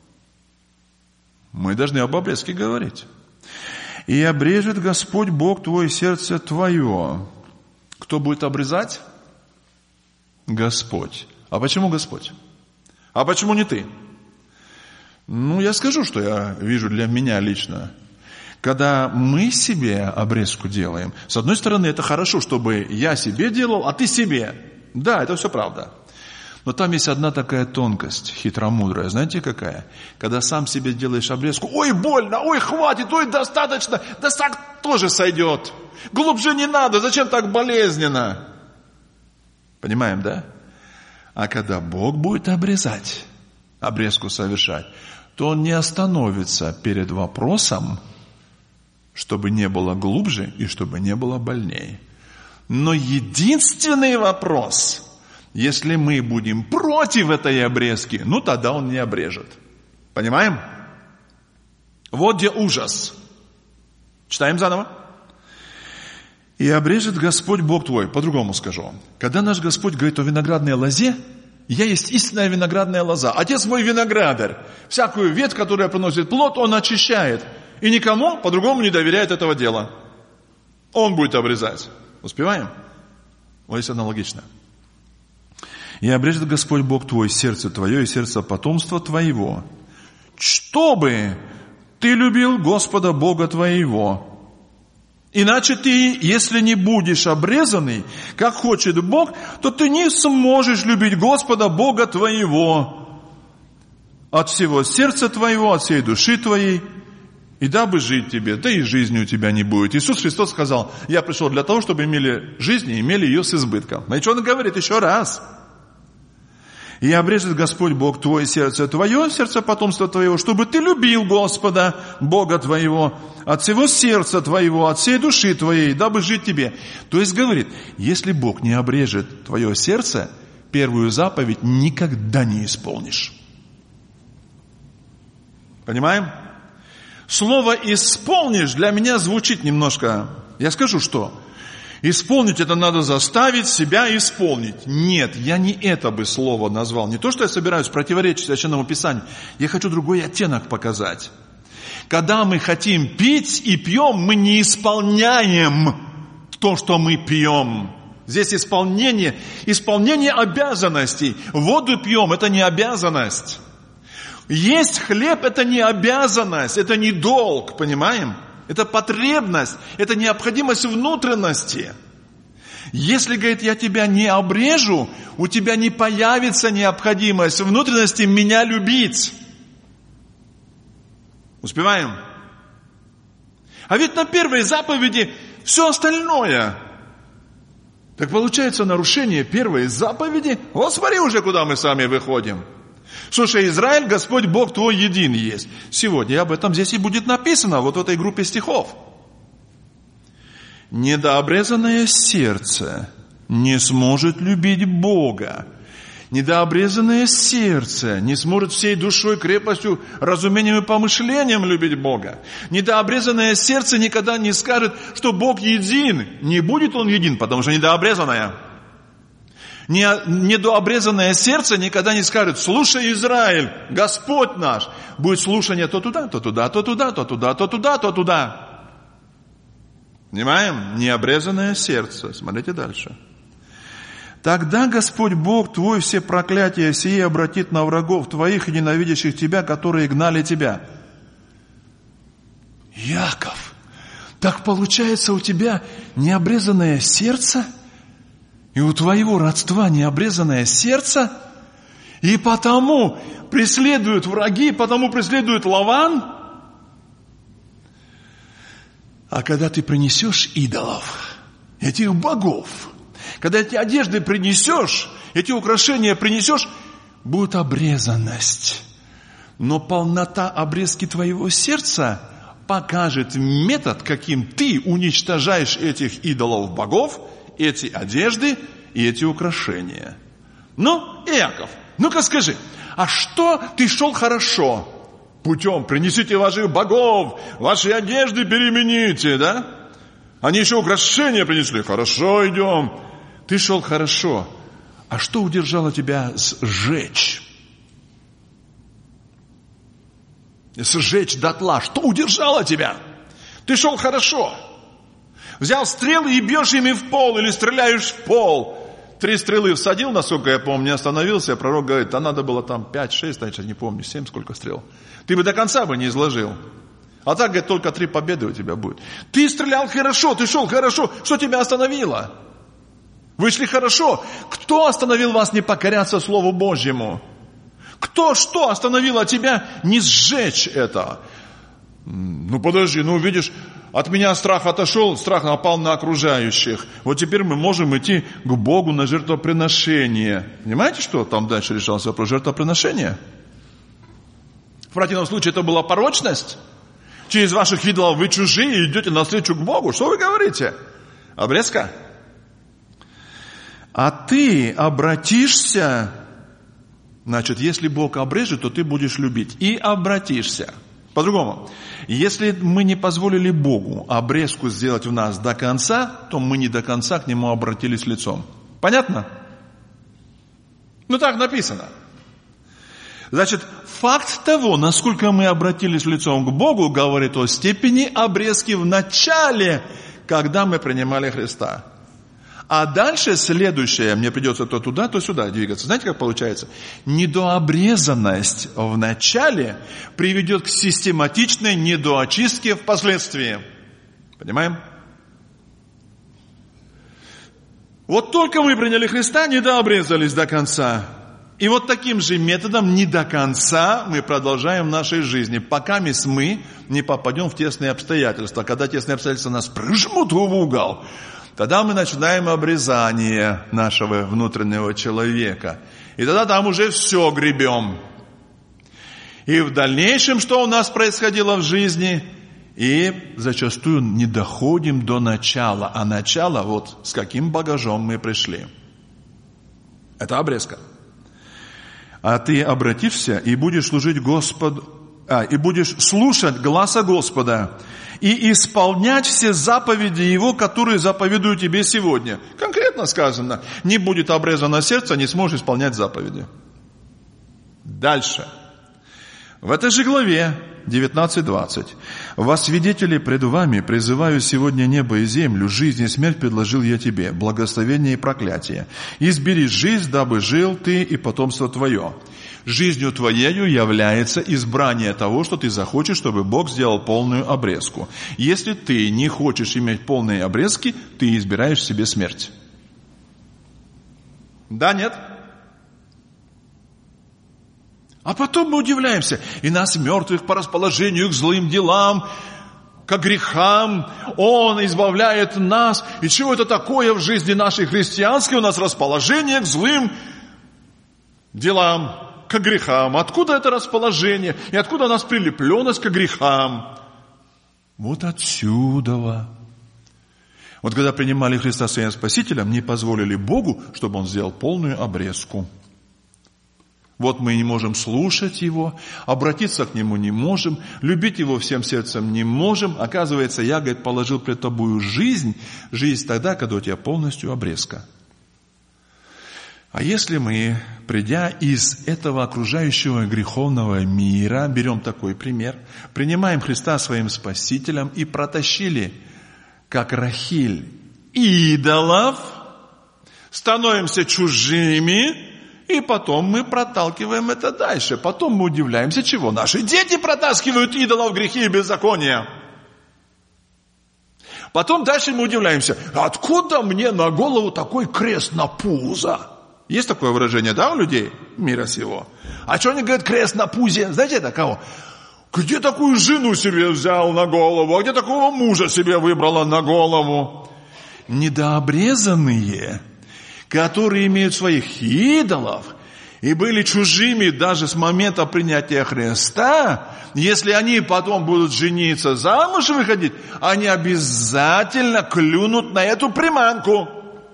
Мы должны об обрезке говорить. «И обрежет Господь Бог твой сердце твое». Кто будет обрезать? Господь. А почему Господь? А почему не ты? Я скажу, что я вижу для меня лично. Когда мы себе обрезку делаем, с одной стороны, это хорошо, чтобы я себе делал, а ты себе. Да, это все правда. Но там есть одна такая тонкость, хитромудрая. Знаете какая? Когда сам себе делаешь обрезку: ой, больно, ой, хватит, ой, достаточно, да так тоже сойдет. Глубже не надо, зачем так болезненно? Понимаем, да? А когда Бог будет обрезать, обрезку совершать, то Он не остановится перед вопросом, чтобы не было глубже и чтобы не было больнее. Но единственный вопрос: если мы будем против этой обрезки, тогда Он не обрежет. Понимаем? Вот где ужас. Читаем заново. «И обрежет Господь Бог твой». По-другому скажу. Когда наш Господь говорит о виноградной лозе, я есть истинная виноградная лоза. Отец мой виноградарь. Всякую ветвь, которая приносит плод, Он очищает. И никому по-другому не доверяет этого дела. Он будет обрезать. Успеваем? Вот здесь аналогично. И обрежет Господь Бог твой сердце твое и сердце потомства твоего, чтобы ты любил Господа Бога твоего. Иначе ты, если не будешь обрезанный, как хочет Бог, то ты не сможешь любить Господа Бога твоего от всего сердца твоего, от всей души твоей, и дабы жить тебе, да и жизни у тебя не будет. Иисус Христос сказал: я пришел для того, чтобы имели жизнь и имели ее с избытком. Знаете, что Он говорит еще раз? И обрежет Господь Бог твое сердце потомства твоего, чтобы ты любил Господа Бога твоего от всего сердца твоего, от всей души твоей, дабы жить тебе. То есть говорит, если Бог не обрежет твое сердце, первую заповедь никогда не исполнишь. Понимаем? Слово «исполнишь» для меня звучит немножко... Я скажу, что? Исполнить это надо заставить себя исполнить. Нет, я не это бы слово назвал. Не то, что я собираюсь противоречить Священному Писанию. Я хочу другой оттенок показать. Когда мы хотим пить и пьем, мы не исполняем то, что мы пьем. Здесь исполнение обязанностей. Воду пьем, это не обязанность. Есть хлеб – это не обязанность, это не долг, понимаем? Это потребность, это необходимость внутренности. Если, говорит, я тебя не обрежу, у тебя не появится необходимость внутренности меня любить. Успеваем? А ведь на первой заповеди все остальное. Так получается нарушение первой заповеди. Вот смотри уже, куда мы с вами выходим. Слушай, Израиль, Господь Бог твой един есть. Сегодня об этом здесь и будет написано, вот в этой группе стихов. Недообрезанное сердце не сможет любить Бога. Недообрезанное сердце не сможет всей душой, крепостью, разумением и помышлением любить Бога. Недообрезанное сердце никогда не скажет, что Бог един. Не будет Он един, потому что недообрезанное. Недообрезанное сердце никогда не скажет: слушай, Израиль, Господь наш. Будет слушание то туда, то туда, то туда, то туда, то туда, то туда. Понимаем? Необрезанное сердце. Смотрите дальше. Тогда Господь Бог твой все проклятия сие обратит на врагов твоих и ненавидящих тебя, которые гнали тебя. Яков, так получается у тебя необрезанное сердце? И у твоего родства необрезанное сердце, и потому преследуют враги, потому преследует Лаван. А когда ты принесешь идолов, этих богов, когда эти одежды принесешь, эти украшения принесешь, будет обрезанность. Но полнота обрезки твоего сердца покажет метод, каким ты уничтожаешь этих идолов богов, эти одежды и эти украшения. Ну, Иаков, ну-ка скажи, а что ты шел хорошо? Путем принесите ваших богов, ваши одежды перемените, да? Они еще украшения принесли. Хорошо, идем. Ты шел хорошо. А что удержало тебя сжечь? Сжечь дотла. Что удержало тебя? Ты шел хорошо. Взял стрелы и бьешь ими в пол, или стреляешь в пол. 3 стрелы всадил, насколько я помню, не остановился. Пророк говорит, а надо было там 5, 6, я сейчас не помню, 7 сколько стрел. Ты бы до конца бы не изложил. А так, говорит, только 3 победы у тебя будет. Ты стрелял хорошо, ты шел хорошо. Что тебя остановило? Вы шли хорошо. Кто остановил вас не покоряться Слову Божьему? Что остановило тебя не сжечь это? Ну подожди, видишь, от меня страх отошел, страх напал на окружающих. Вот теперь мы можем идти к Богу на жертвоприношение. Понимаете, что там дальше решался вопрос жертвоприношения? В противном случае это была порочность. Через ваших идолов вы чужие идете навстречу к Богу. Что вы говорите? Обрезка? А ты обратишься, значит, если Бог обрежет, то ты будешь любить. И обратишься. По-другому, если мы не позволили Богу обрезку сделать в нас до конца, то мы не до конца к Нему обратились лицом. Понятно? Так написано. Значит, факт того, насколько мы обратились лицом к Богу, говорит о степени обрезки в начале, когда мы принимали Христа. А дальше следующее, мне придется то туда, то сюда двигаться. Знаете, как получается? Недообрезанность в начале приведет к систематичной недоочистке впоследствии. Понимаем? Вот только мы приняли Христа, недообрезались до конца. И вот таким же методом не до конца мы продолжаем в нашей жизни, пока мы не попадем в тесные обстоятельства. Когда тесные обстоятельства нас прижмут в угол, тогда мы начинаем обрезание нашего внутреннего человека. И тогда там уже все гребем. И в дальнейшем, что у нас происходило в жизни, и зачастую не доходим до начала. А начало, вот с каким багажом мы пришли. Это обрезка. А ты обратишься и будешь служить Господу, и будешь слушать гласа Господа и исполнять все заповеди Его, которые заповедую тебе сегодня. Конкретно сказано, не будет обрезано сердце, не сможешь исполнять заповеди. Дальше. В этой же главе 19:20. «Во свидетели пред вами призываю сегодня небо и землю, жизнь и смерть предложил я тебе, благословение и проклятие. Избери жизнь, дабы жил ты и потомство твое». Жизнью твоею является избрание того, что ты захочешь, чтобы Бог сделал полную обрезку. Если ты не хочешь иметь полные обрезки, ты избираешь себе смерть. Да, нет? А потом мы удивляемся, и нас, мертвых по расположению к злым делам, к грехам, Он избавляет нас. И чего это такое в жизни нашей христианской? У нас расположение к злым делам, к грехам. Откуда это расположение? И откуда у нас прилепленность к грехам? Вот отсюда. Вот когда принимали Христа своим Спасителем, не позволили Богу, чтобы Он сделал полную обрезку. Вот мы не можем слушать Его, обратиться к Нему не можем, любить Его всем сердцем не можем. Оказывается, я, говорит, положил пред тобою жизнь тогда, когда у тебя полностью обрезка. А если мы, придя из этого окружающего греховного мира, берем такой пример, принимаем Христа своим Спасителем и протащили, как Рахиль, идолов, становимся чужими, и потом мы проталкиваем это дальше. Потом мы удивляемся, чего? Наши дети протаскивают идолов, грехи и беззакония. Потом дальше мы удивляемся, откуда мне на голову такой крест на пузо? Есть такое выражение, да, у людей мира сего? А что они говорят, крест на пузе? Знаете это кого? Где такую жену себе взял на голову? А где такого мужа себе выбрала на голову? Недообрезанные, которые имеют своих идолов и были чужими даже с момента принятия Христа, если они потом будут жениться, замуж выходить, они обязательно клюнут на эту приманку.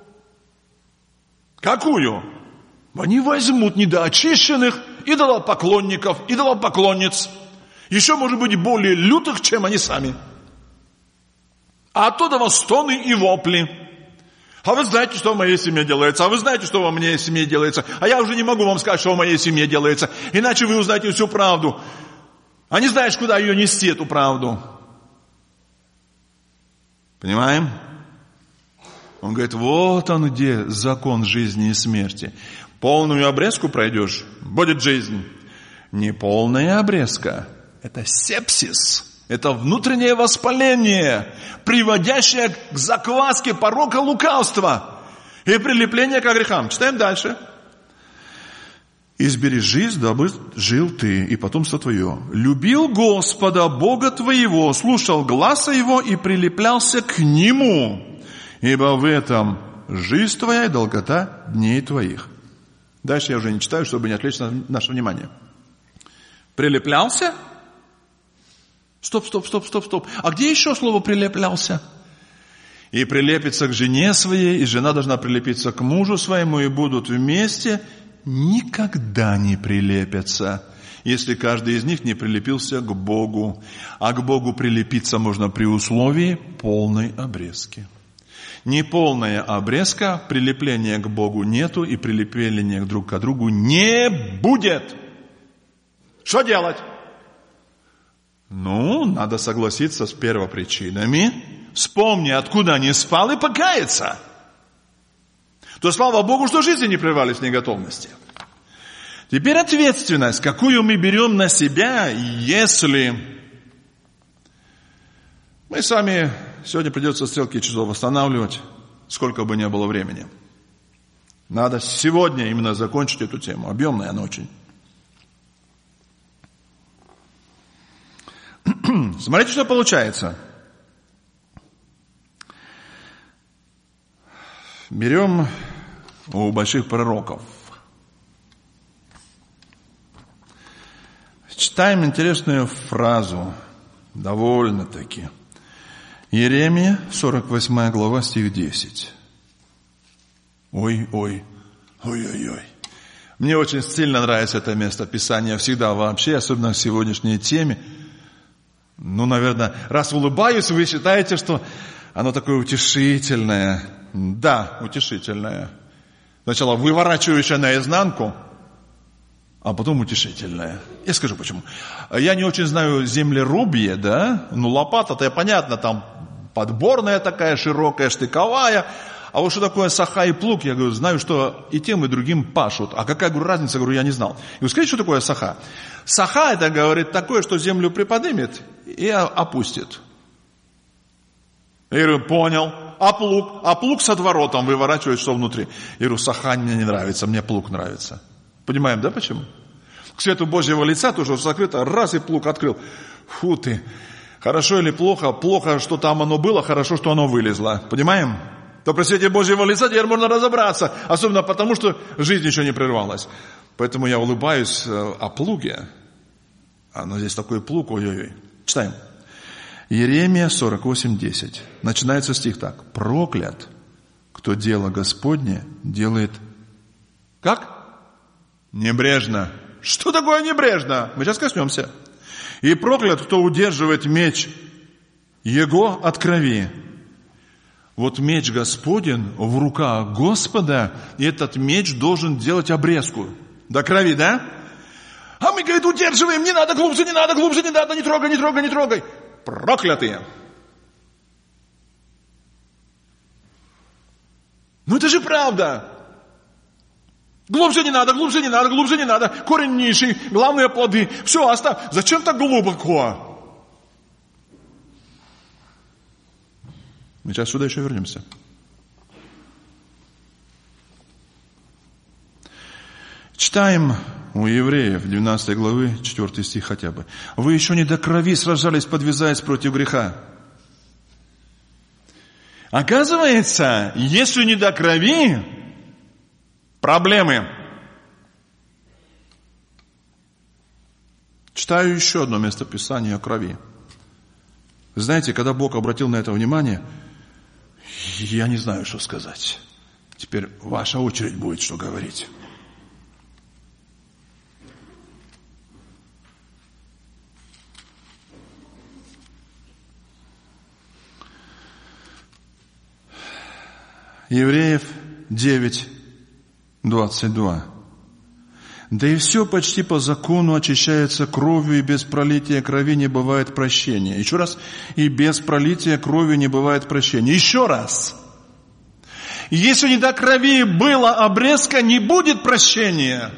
Какую? Они возьмут недоочищенных идолопоклонников, идолопоклонниц, еще, может быть, более лютых, чем они сами. А оттуда стоны и вопли. А вы знаете, что в моей семье делается? А вы знаете, что во моей семье делается? А я уже не могу вам сказать, что в моей семье делается. Иначе вы узнаете всю правду. А не знаешь, куда ее нести, эту правду. Понимаем? Он говорит, вот он где закон жизни и смерти. Полную обрезку пройдешь, будет жизнь. Неполная обрезка – это сепсис. Это внутреннее воспаление, приводящее к закваске порока лукавства и прилепление к грехам. Читаем дальше. «Избери жизнь, дабы жил ты и потомство твое. Любил Господа, Бога твоего, слушал гласа Его и прилеплялся к Нему, ибо в этом жизнь твоя и долгота дней твоих». Дальше я уже не читаю, чтобы не отвлечь наше внимание. Прилеплялся? Стоп. А где еще слово «прилеплялся»? «И прилепится к жене своей, и жена должна прилепиться к мужу своему, и будут вместе, никогда не прилепятся, если каждый из них не прилепился к Богу. А к Богу прилепиться можно при условии полной обрезки». Неполная обрезка, прилепления к Богу нету, и прилепления друг к другу не будет. Что делать? Надо согласиться с первопричинами, вспомни, откуда они спал, и покаяться. то слава Богу, что жизни не прервались в неготовности. Теперь ответственность, какую мы берем на себя, если мы с вами сегодня придется стрелки часов восстанавливать, сколько бы ни было времени. Надо сегодня именно закончить эту тему. Объемная она очень. Смотрите, что получается. Берем у больших пророков. Читаем интересную фразу, довольно-таки. Иеремия, 48 глава, стих 10. Ой-ой. Мне очень сильно нравится это место Писания всегда вообще, особенно в сегодняшней теме. Наверное, раз улыбаюсь, вы считаете, что оно такое утешительное. Да, утешительное. Сначала выворачивающее наизнанку, а потом утешительное. Я скажу почему. Я не очень знаю землерубье, да? Лопата-то понятно, там подборная такая, широкая, штыковая. А вот что такое саха и плуг, я говорю, знаю, что и тем, и другим пашут. А какая, говорю, разница, говорю, я не знал. И вы скажите, что такое саха? Саха, это, говорит, такое, что землю приподнимет и опустит. Я говорю, понял. А плуг с отворотом выворачивает, что внутри. Я говорю, саха мне не нравится, мне плуг нравится. Понимаем, да, почему? К свету Божьего лица тоже закрыто, раз и плуг открыл. Фу ты, хорошо или плохо? Плохо, что там оно было, хорошо, что оно вылезло. Понимаем? То при свете Божьего лица теперь можно разобраться. Особенно потому, что жизнь еще не прервалась. Поэтому я улыбаюсь о плуге. Но здесь такой плуг, ой-ой-ой. Читаем. Иеремия 48:10. Начинается стих так. Проклят, кто дело Господне делает... Как? Небрежно. Что такое небрежно? Мы сейчас коснемся. И проклят, кто удерживает меч его от крови. Вот меч Господен в руках Господа, и этот меч должен делать обрезку. До крови, да? А мы, говорит, удерживаем, не надо, глубже, не надо, не трогай. Проклятые. Это же правда. Глубже не надо. Корень низший, главные плоды. Все, оставь. Зачем так глубоко? Мы сейчас сюда еще вернемся. Читаем у евреев 12 главы 4 стих хотя бы. Вы еще не до крови сражались, подвязаясь против греха. Оказывается, если не до крови, проблемы. Читаю еще одно местописание о крови. Вы знаете, когда Бог обратил на это внимание, я не знаю, что сказать. Теперь ваша очередь будет, что говорить. Евреев 9:22. Да и все почти по закону очищается кровью, и без пролития крови не бывает прощения. Еще раз. И без пролития крови не бывает прощения. Еще раз. Если не до крови была обрезка, не будет прощения.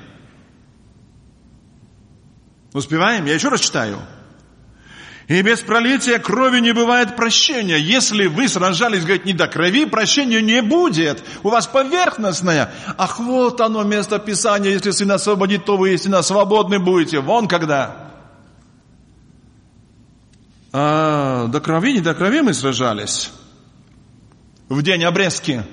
Успеваем? Я еще раз читаю. И без пролития крови не бывает прощения. Если вы сражались, говорит, не до крови, прощения не будет. У вас поверхностное. Ах, вот оно место Писания. Если Сын освободит, то вы истинно свободны будете. Вон когда. А до крови, не до крови мы сражались. В день обрезки.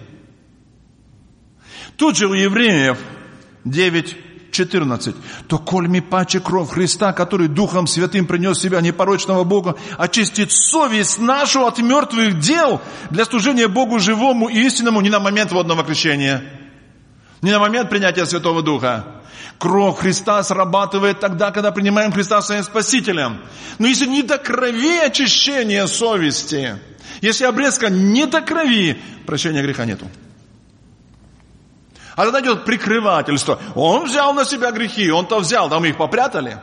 Тут же у евреев 9:14. То коль ми паче кровь Христа, который Духом Святым принес себя непорочного Бога, очистит совесть нашу от мертвых дел для служения Богу живому и истинному не на момент водного крещения, не на момент принятия Святого Духа. Кровь Христа срабатывает тогда, когда принимаем Христа своим Спасителем. Но если не до крови очищения совести, если обрезка не до крови, прощения греха нету. А тогда идет прикрывательство. Он взял на себя грехи, он-то взял, да мы их попрятали.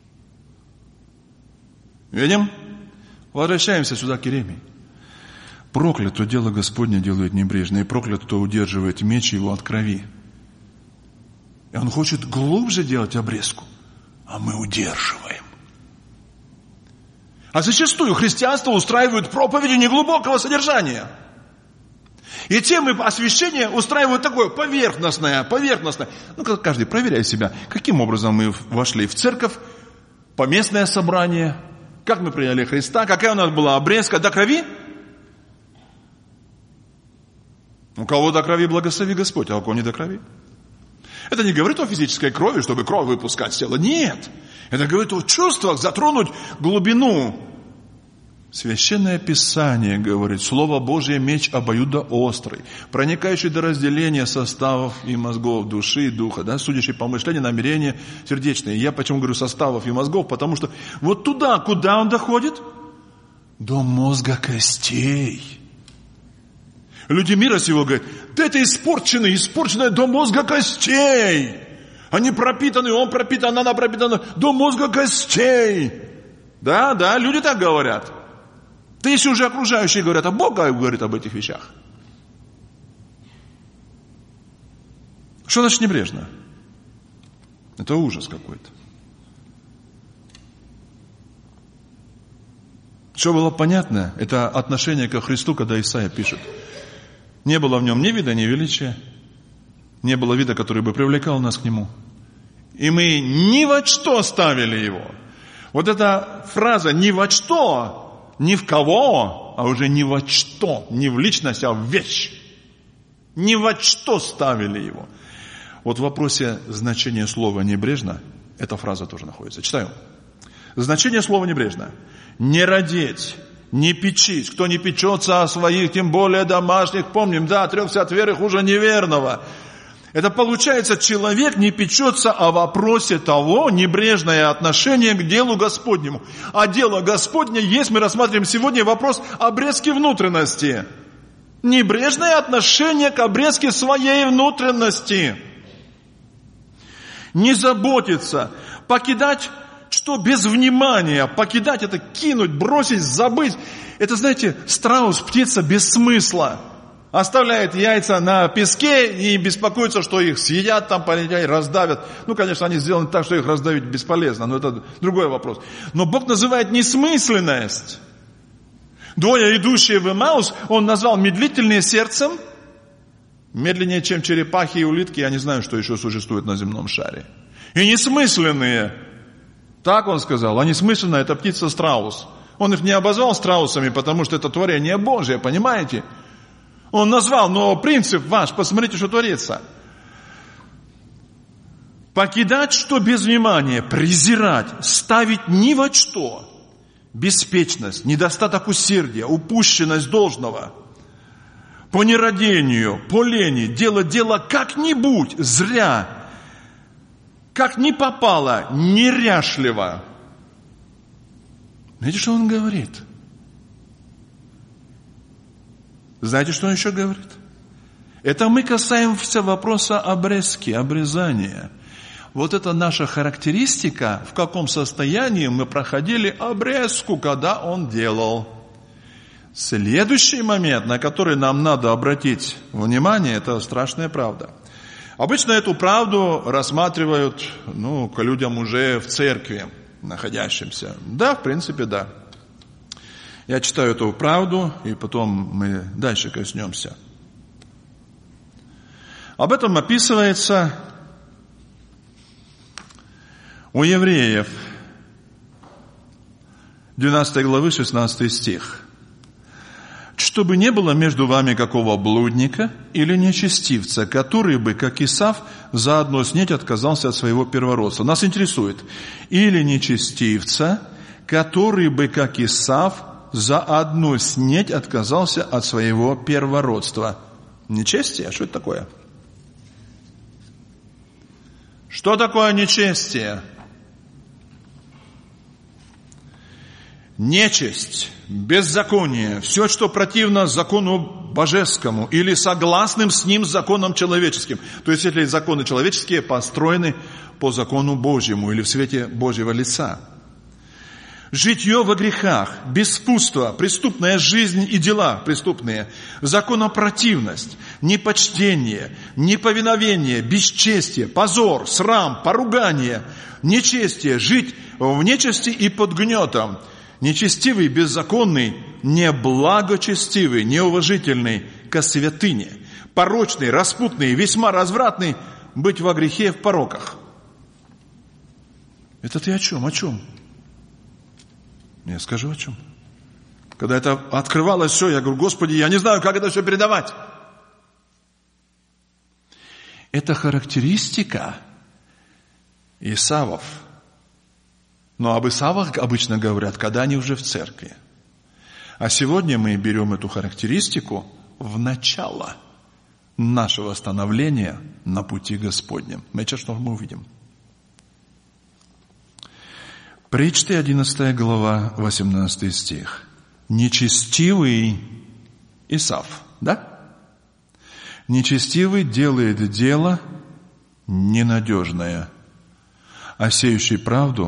Видим? Возвращаемся сюда к Иеремии. Проклят, кто дело Господне делает небрежно, и проклят, кто удерживает меч его от крови. И он хочет глубже делать обрезку, а мы удерживаем. А зачастую христианство устраивают проповеди неглубокого содержания. И темы освящения устраивают такое поверхностное. Ну, каждый проверяет себя, каким образом мы вошли в церковь, поместное собрание, как мы приняли Христа, какая у нас была обрезка до крови. У кого до крови благослови Господь, а у кого не до крови. Это не говорит о физической крови, чтобы кровь выпускать с тела. Нет. Это говорит о чувствах, затронуть глубину. Священное Писание говорит, Слово Божие меч обоюдоострый, проникающий до разделения составов и мозгов, души и духа, да, судящий помышления, намерения сердечные. Я почему говорю составов и мозгов? Потому что вот туда, куда он доходит? До мозга костей. Люди мира сего говорят, да это испорченное до мозга костей. Они пропитаны, он пропитан, она пропитана до мозга костей. Да, люди так говорят. Да если уже окружающие говорят, а Бог говорит об этих вещах. Что значит небрежно? Это ужас какой-то. Что было понятно, это отношение ко Христу, когда Исаия пишет. Не было в нем ни вида, ни величия. Не было вида, который бы привлекал нас к Нему. И мы ни во что ставили Его. Вот эта фраза «ни во что», ни в кого, а уже ни во что, не в личность, а в вещь. Ни во что ставили Его. Вот в вопросе значения слова «небрежно» эта фраза тоже находится. Читаю. Значение слова «небрежно». Не родить, не печись. Кто не печется о своих, тем более домашних. Помним, да, отрекся от веры хуже неверного. Это получается, человек не печется о вопросе того, небрежное отношение к делу Господнему. А дело Господне есть, мы рассматриваем сегодня вопрос обрезки внутренности. Небрежное отношение к обрезке своей внутренности. Не заботиться, покидать, что без внимания, покидать это, кинуть, бросить, забыть. Это, знаете, страус, птица без смысла. Оставляет яйца на песке и беспокоится, что их съедят, там полетят, раздавят. Ну, конечно, они сделаны так, что их раздавить бесполезно, но это другой вопрос. Но Бог называет несмысленность. Двое, идущие в Эмаус, Он назвал медлительные сердцем, медленнее, чем черепахи и улитки, я не знаю, что еще существует на земном шаре. И несмысленные, так Он сказал, а несмысленная это птица-страус. Он их не обозвал страусами, потому что это творение Божие, понимаете? Он назвал, но принцип ваш, посмотрите, что творится. Покидать, что без внимания, презирать, ставить ни во что. Беспечность, недостаток усердия, упущенность должного. По нерадению, по лени, делать дело как-нибудь, зря. Как ни попало, неряшливо. Знаете, что он говорит? Знаете, что он еще говорит? Это мы касаемся вопроса обрезки, обрезания. Вот это наша характеристика, в каком состоянии мы проходили обрезку, когда он делал. Следующий момент, на который нам надо обратить внимание, это страшная правда. Обычно эту правду рассматривают, к людям уже в церкви находящимся. Да, в принципе, да. Я читаю эту правду, и потом мы дальше коснемся. Об этом описывается у евреев, 12 главы, 16 стих. «Чтобы не было между вами какого блудника или нечестивца, который бы, как Исав, заодно снеть отказался от своего первородства». Нас интересует, или нечестивца, который бы, как Исав, заодно снеть отказался от своего первородства. Нечестие? Что это такое? Что такое нечестие? Нечесть, беззаконие, все, что противно закону божескому или согласным с ним законом человеческим. То есть, если законы человеческие построены по закону Божьему или в свете Божьего лица. Житье во грехах, беспутство, преступная жизнь и дела преступные, законопротивность, непочтение, неповиновение, бесчестие, позор, срам, поругание, нечестие, жить в нечести и под гнетом, нечестивый, беззаконный, неблагочестивый, неуважительный ко святыне, порочный, распутный, весьма развратный, быть во грехе и в пороках. Это ты о чем? О чем? Я скажу о чем. Когда это открывалось все, я говорю: Господи, я не знаю, как это все передавать. Это характеристика Исавов. Но об Исавах обычно говорят, когда они уже в церкви. А сегодня мы берем эту характеристику в начало нашего становления на пути Господнем. Значит, что мы увидим? Притчи, 11 глава, 18 стих. Нечестивый Исав, да? Нечестивый делает дело ненадежное, а сеющему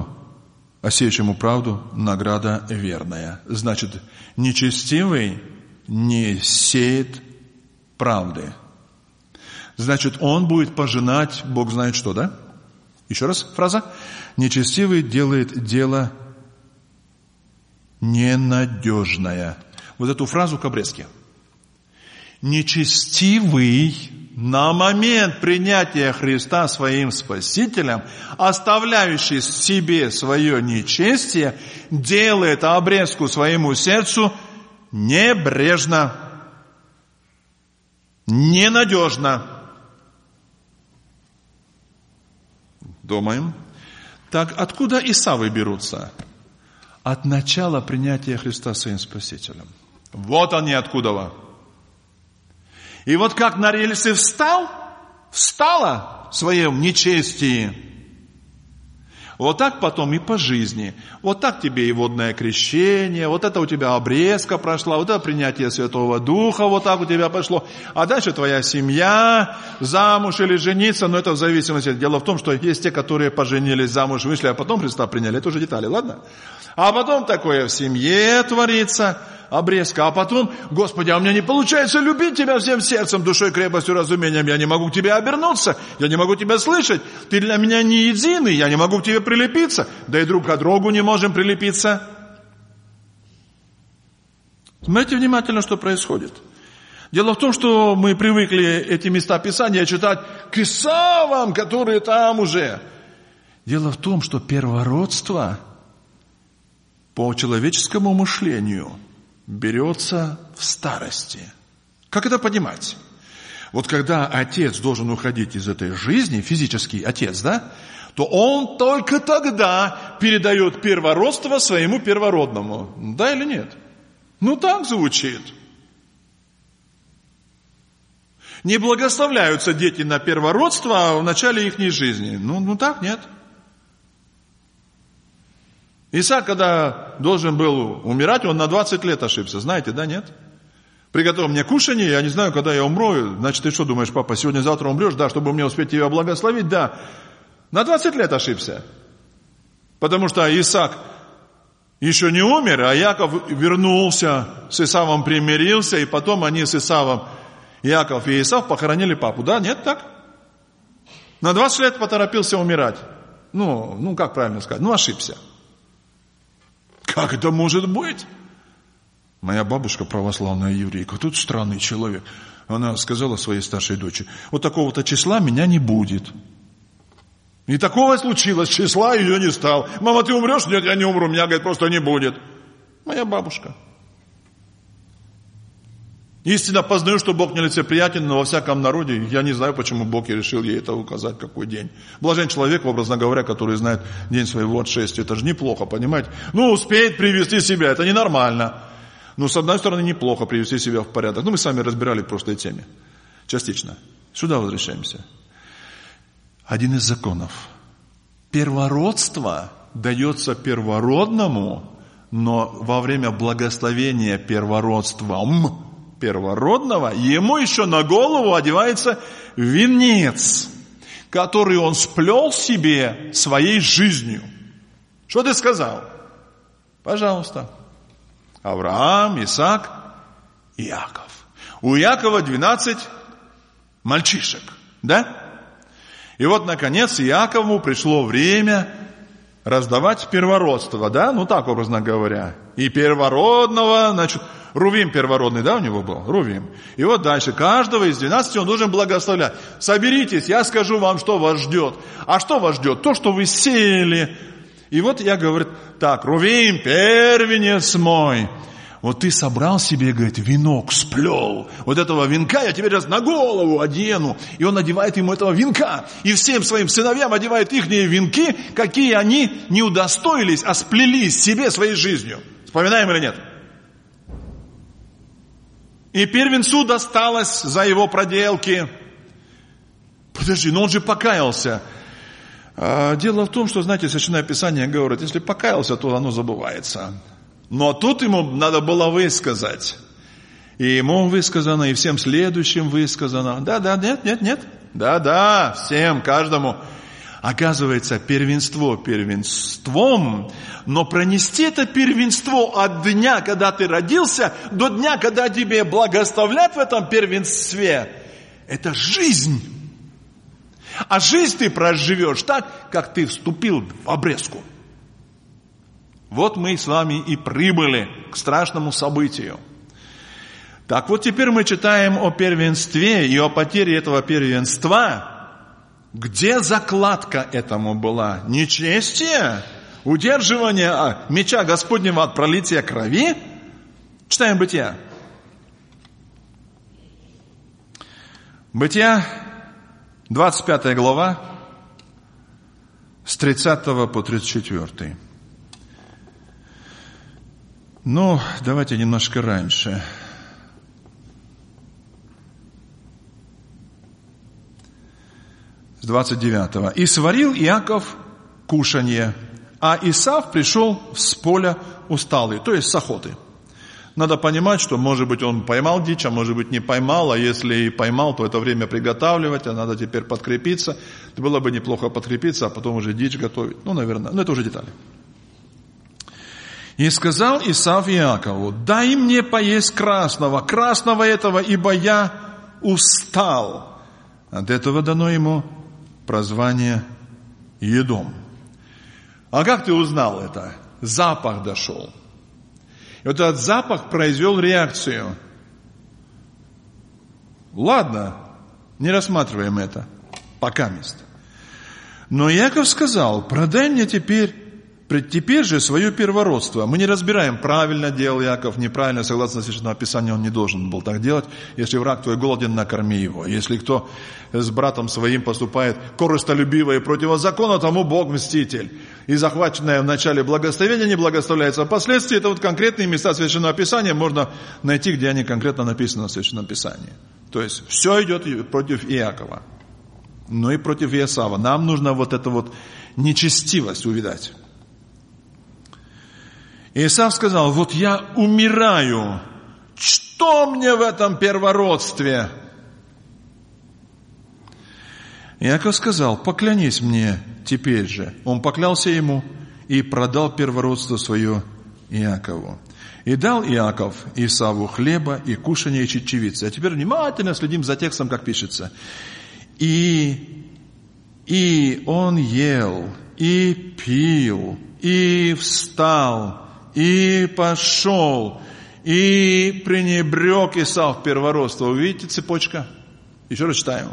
правду награда верная. Значит, нечестивый не сеет правды. Значит, он будет пожинать, Бог знает что, да? Еще раз фраза. Нечестивый делает дело ненадежное. Вот эту фразу к обрезке. Нечестивый на момент принятия Христа своим Спасителем, оставляющий себе свое нечестие, делает обрезку своему сердцу небрежно, ненадежно. Думаем. Так откуда Исавы берутся? От начала принятия Христа своим Спасителем. Вот они откуда. И вот как на рельсы встала в своем нечестии, вот так потом и по жизни. Вот так тебе и водное крещение, вот это у тебя обрезка прошла, вот это принятие Святого Духа, вот так у тебя пошло. А дальше твоя семья, замуж или жениться, но это в зависимости. Дело в том, что есть те, которые поженились, замуж вышли, а потом Христа приняли. Это уже детали, ладно? А потом такое в семье творится, обрезка. А потом: Господи, а у меня не получается любить Тебя всем сердцем, душой, крепостью, разумением. Я не могу к Тебе обернуться, я не могу Тебя слышать. Ты для меня не единый, я не могу к Тебе прилепиться. Да и друг к другу не можем прилепиться. Смотрите внимательно, что происходит. Дело в том, что мы привыкли эти места Писания читать к Исавам, которые там уже. Дело в том, что первородство по человеческому мышлению берется в старости. Как это понимать? Вот когда отец должен уходить из этой жизни, физический отец, да, то он только тогда передает первородство своему первородному. Да или нет? Ну так звучит. Не благословляются дети на первородство в начале их жизни. Ну так, нет. Исаак, когда должен был умирать, он на 20 лет ошибся. Знаете, да, нет? Приготовь мне кушанье, я не знаю, когда я умру. Значит, ты что думаешь, папа, сегодня-завтра умрешь? Да, чтобы мне успеть тебя благословить? Да. На 20 лет ошибся. Потому что Исаак еще не умер, а Яков вернулся, с Исавом примирился, и потом они с Исавом, Яков и Исав, похоронили папу. Да, нет, так? На 20 лет поторопился умирать. Ну, как правильно сказать? Ошибся. Как это может быть? Моя бабушка православная еврейка, тут странный человек. Она сказала своей старшей дочери: вот такого-то числа меня не будет. И такого случилось, числа ее не стало. Мама, ты умрешь? Нет, я не умру, меня, говорит, просто не будет. Моя бабушка. Истинно познаю, что Бог нелицеприятен, но во всяком народе, я не знаю, почему Бог и решил ей это указать, какой день. Блажен человек, образно говоря, который знает день своего отшествия. Это же неплохо, понимаете? Успеет привести себя, это ненормально. С одной стороны, неплохо привести себя в порядок. Мы сами разбирали в прошлой теме. Частично. Сюда возвращаемся. Один из законов. Первородство дается первородному, но во время благословения первородством первородного ему еще на голову одевается венец, который он сплел себе своей жизнью. Что ты сказал? Пожалуйста. Авраам, Исаак, Иаков. У Иакова 12 мальчишек, да? И вот, наконец, Иакову пришло время раздавать первородство, да? Ну, так, образно говоря. И первородного, значит, Рувим первородный, да, у него был? Рувим. И вот дальше, каждого из 12 он должен благословлять. Соберитесь, я скажу вам, что вас ждет. А что вас ждет? То, что вы сеяли. И вот я говорю, так, Рувим, первенец мой. Вот ты собрал себе, говорит, венок, сплел. Вот этого венка я тебе сейчас на голову одену. И он надевает ему этого венка. И всем своим сыновьям одевает ихние венки, какие они не удостоились, а сплелись себе своей жизнью. Вспоминаем или нет? И первенцу досталось за его проделки. Подожди, но он же покаялся. Дело в том, что, знаете, Священное Писание говорит, если покаялся, то оно забывается. Но тут ему надо было высказать. И ему высказано, и всем следующим высказано. Да, нет. Да, всем, каждому. Оказывается, первенство первенством, но пронести это первенство от дня, когда ты родился, до дня, когда тебе благословлят в этом первенстве, это жизнь. А жизнь ты проживешь так, как ты вступил в обрезку. Вот мы с вами и прибыли к страшному событию. Так вот теперь мы читаем о первенстве и о потере этого первенства. Где закладка этому была? Нечестие? Удерживание меча Господнего от пролития крови? Читаем Бытия. Бытия, 25 глава, с 30 по 34. Ну, давайте немножко раньше. С 29-го. «И сварил Иаков кушанье, а Исав пришел с поля усталый», то есть с охоты. Надо понимать, что, может быть, он поймал дичь, а может быть, не поймал, а если и поймал, то это время приготавливать, а надо теперь подкрепиться. Было бы неплохо подкрепиться, а потом уже дичь готовить. Ну, наверное, это уже детали. «И сказал Исав Иакову, дай мне поесть красного этого, ибо я устал». От этого дано ему прозвание Едом. А как ты узнал это? Запах дошел. И вот этот запах произвел реакцию. Ладно, не рассматриваем это. Пока место. Но Иаков сказал, продай мне теперь же свое первородство. Мы не разбираем, правильно делал Иаков, неправильно, согласно Священному Писанию, он не должен был так делать. Если враг твой голоден, накорми его. Если кто с братом своим поступает корыстолюбиво и противозаконно, тому Бог мститель. И захваченное в начале благословение не благословляется впоследствии. Это вот конкретные места Священного Писания можно найти, где они конкретно написаны в Священном Писании. То есть все идет против Иакова, но и против Иосава. Нам нужно вот эту вот нечестивость увидать. Исав сказал, вот я умираю, что мне в этом первородстве? Иаков сказал, поклянись мне теперь же. Он поклялся ему и продал первородство свое Иакову. И дал Иаков Исаву хлеба и кушанье и чечевицы. А теперь внимательно следим за текстом, как пишется. И он ел, и пил, и встал, и пошел, и пренебрег Исав первородство. Вы видите цепочка? Еще раз читаем.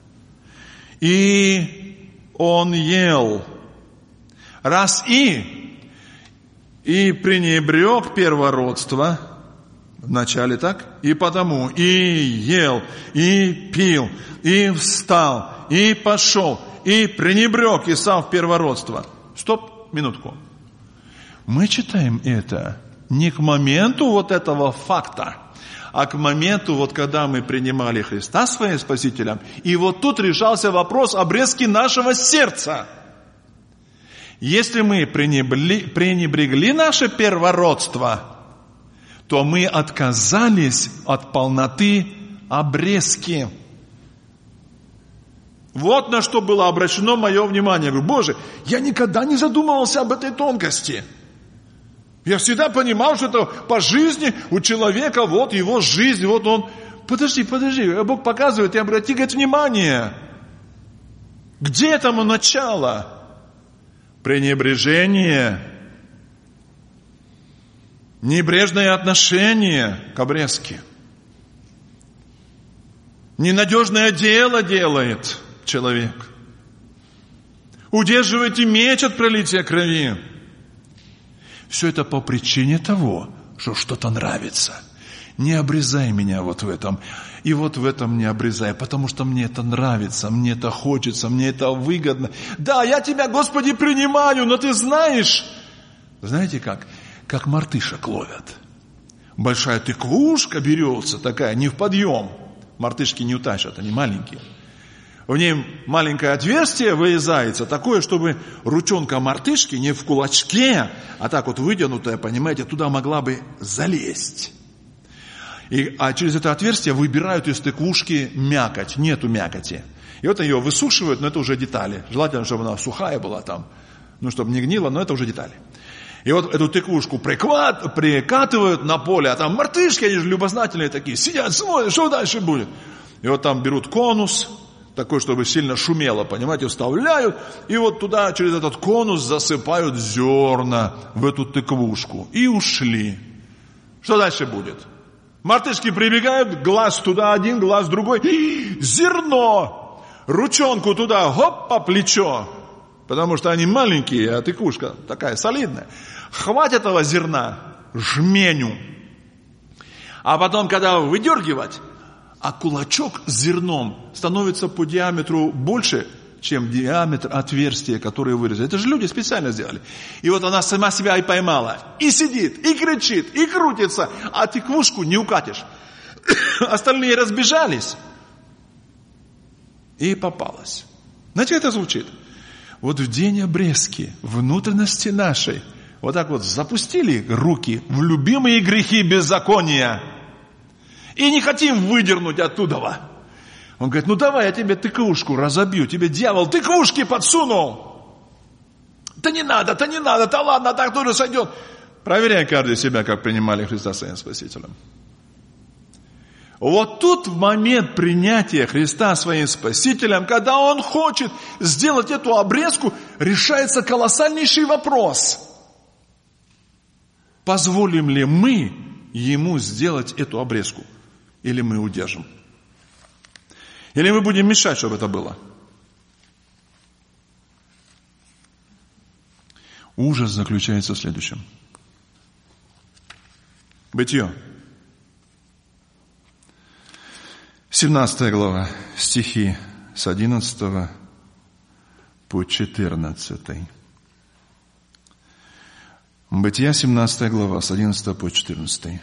И он ел. Раз и пренебрег первородство, в начале так, и потому, и ел, и пил, и встал, и пошел, и пренебрег Исав первородство. Стоп, минутку. Мы читаем это не к моменту вот этого факта, а к моменту, вот когда мы принимали Христа своим Спасителем, и вот тут решался вопрос обрезки нашего сердца. Если мы пренебрегли наше первородство, то мы отказались от полноты обрезки. Вот на что было обращено мое внимание. Я говорю, Боже, я никогда не задумывался об этой тонкости. Я всегда понимал, что это по жизни у человека, вот его жизнь, вот он. Подожди, Бог показывает, и обрати, говорит, внимание. Где этому начало? Пренебрежение, небрежное отношение к обрезке. Ненадежное дело делает человек. Удерживайте меч от пролития крови. Все это по причине того, что что-то нравится. Не обрезай меня вот в этом. И вот в этом не обрезай, потому что мне это нравится, мне это хочется, мне это выгодно. Да, я тебя, Господи, принимаю, но ты знаешь... Знаете как? Как мартышек ловят. Большая тыквушка берется такая, не в подъем. Мартышки не утащат, они маленькие. В ней маленькое отверстие вырезается, такое, чтобы ручонка мартышки не в кулачке, а так вот вытянутая, понимаете, туда могла бы залезть. А через это отверстие выбирают из тыквушки мякоть, нету мякоти. И вот ее высушивают, но это уже детали. Желательно, чтобы она сухая была там, чтобы не гнила, но это уже детали. И вот эту тыквушку прикатывают на поле, а там мартышки, они же любознательные такие, сидят, смотрят, что дальше будет. И вот там берут конус, такой, чтобы сильно шумело, понимаете, вставляют, и вот туда через этот конус засыпают зерна в эту тыквушку. И ушли. Что дальше будет? Мартышки прибегают, глаз туда один, глаз другой. Зерно! Ручонку туда, хоп, по плечо. Потому что они маленькие, а тыквушка такая солидная. Хватит этого зерна, жменю. А потом, когда выдергивать, а кулачок с зерном становится по диаметру больше, чем диаметр отверстия, которое вырезали. Это же люди специально сделали. И вот она сама себя и поймала. И сидит, и кричит, и крутится. А тыквушку не укатишь. Остальные разбежались. И попалась. Знаете, как это звучит? Вот в день обрезки внутренности нашей вот так вот запустили руки в любимые грехи беззакония. И не хотим выдернуть оттуда. Он говорит, ну давай я тебе тыквушку разобью, тебе дьявол тыквушки подсунул. Да не надо, да ладно, так тоже сойдет. Проверяй каждый себя, как принимали Христа своим Спасителем. Вот тут в момент принятия Христа своим Спасителем, когда Он хочет сделать эту обрезку, решается колоссальнейший вопрос. Позволим ли мы Ему сделать эту обрезку? Или мы удержим? Или мы будем мешать, чтобы это было? Ужас заключается в следующем. Бытие. 17 глава, стихи с 11 по 14. Бытия, 17 глава, с 11 по 14.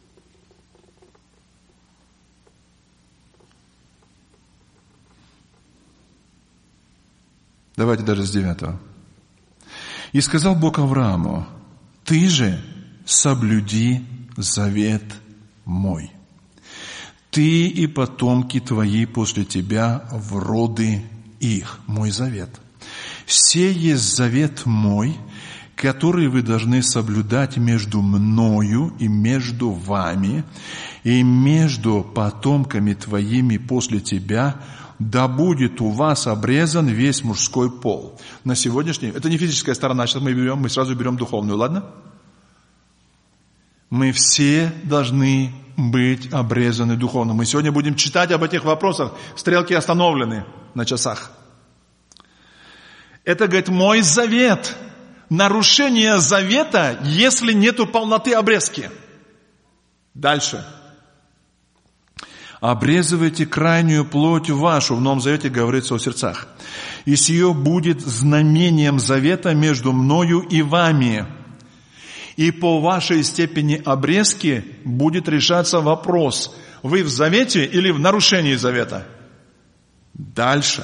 Давайте даже с 9. «И сказал Бог Аврааму, ты же соблюди завет мой. Ты и потомки твои после тебя в роды их, мой завет. Сей есть завет мой, который вы должны соблюдать между мною и между вами, и между потомками твоими после тебя, да будет у вас обрезан весь мужской пол». На сегодняшний... Это не физическая сторона, сейчас мы сразу берем духовную, ладно? Мы все должны быть обрезаны духовно. Мы сегодня будем читать об этих вопросах. Стрелки остановлены на часах. Это, говорит, мой завет. Нарушение завета, если нету полноты обрезки. Дальше. «Обрезывайте крайнюю плоть вашу». В Новом Завете говорится о сердцах. «И сие будет знамением завета между мною и вами. И по вашей степени обрезки будет решаться вопрос, вы в завете или в нарушении завета». Дальше.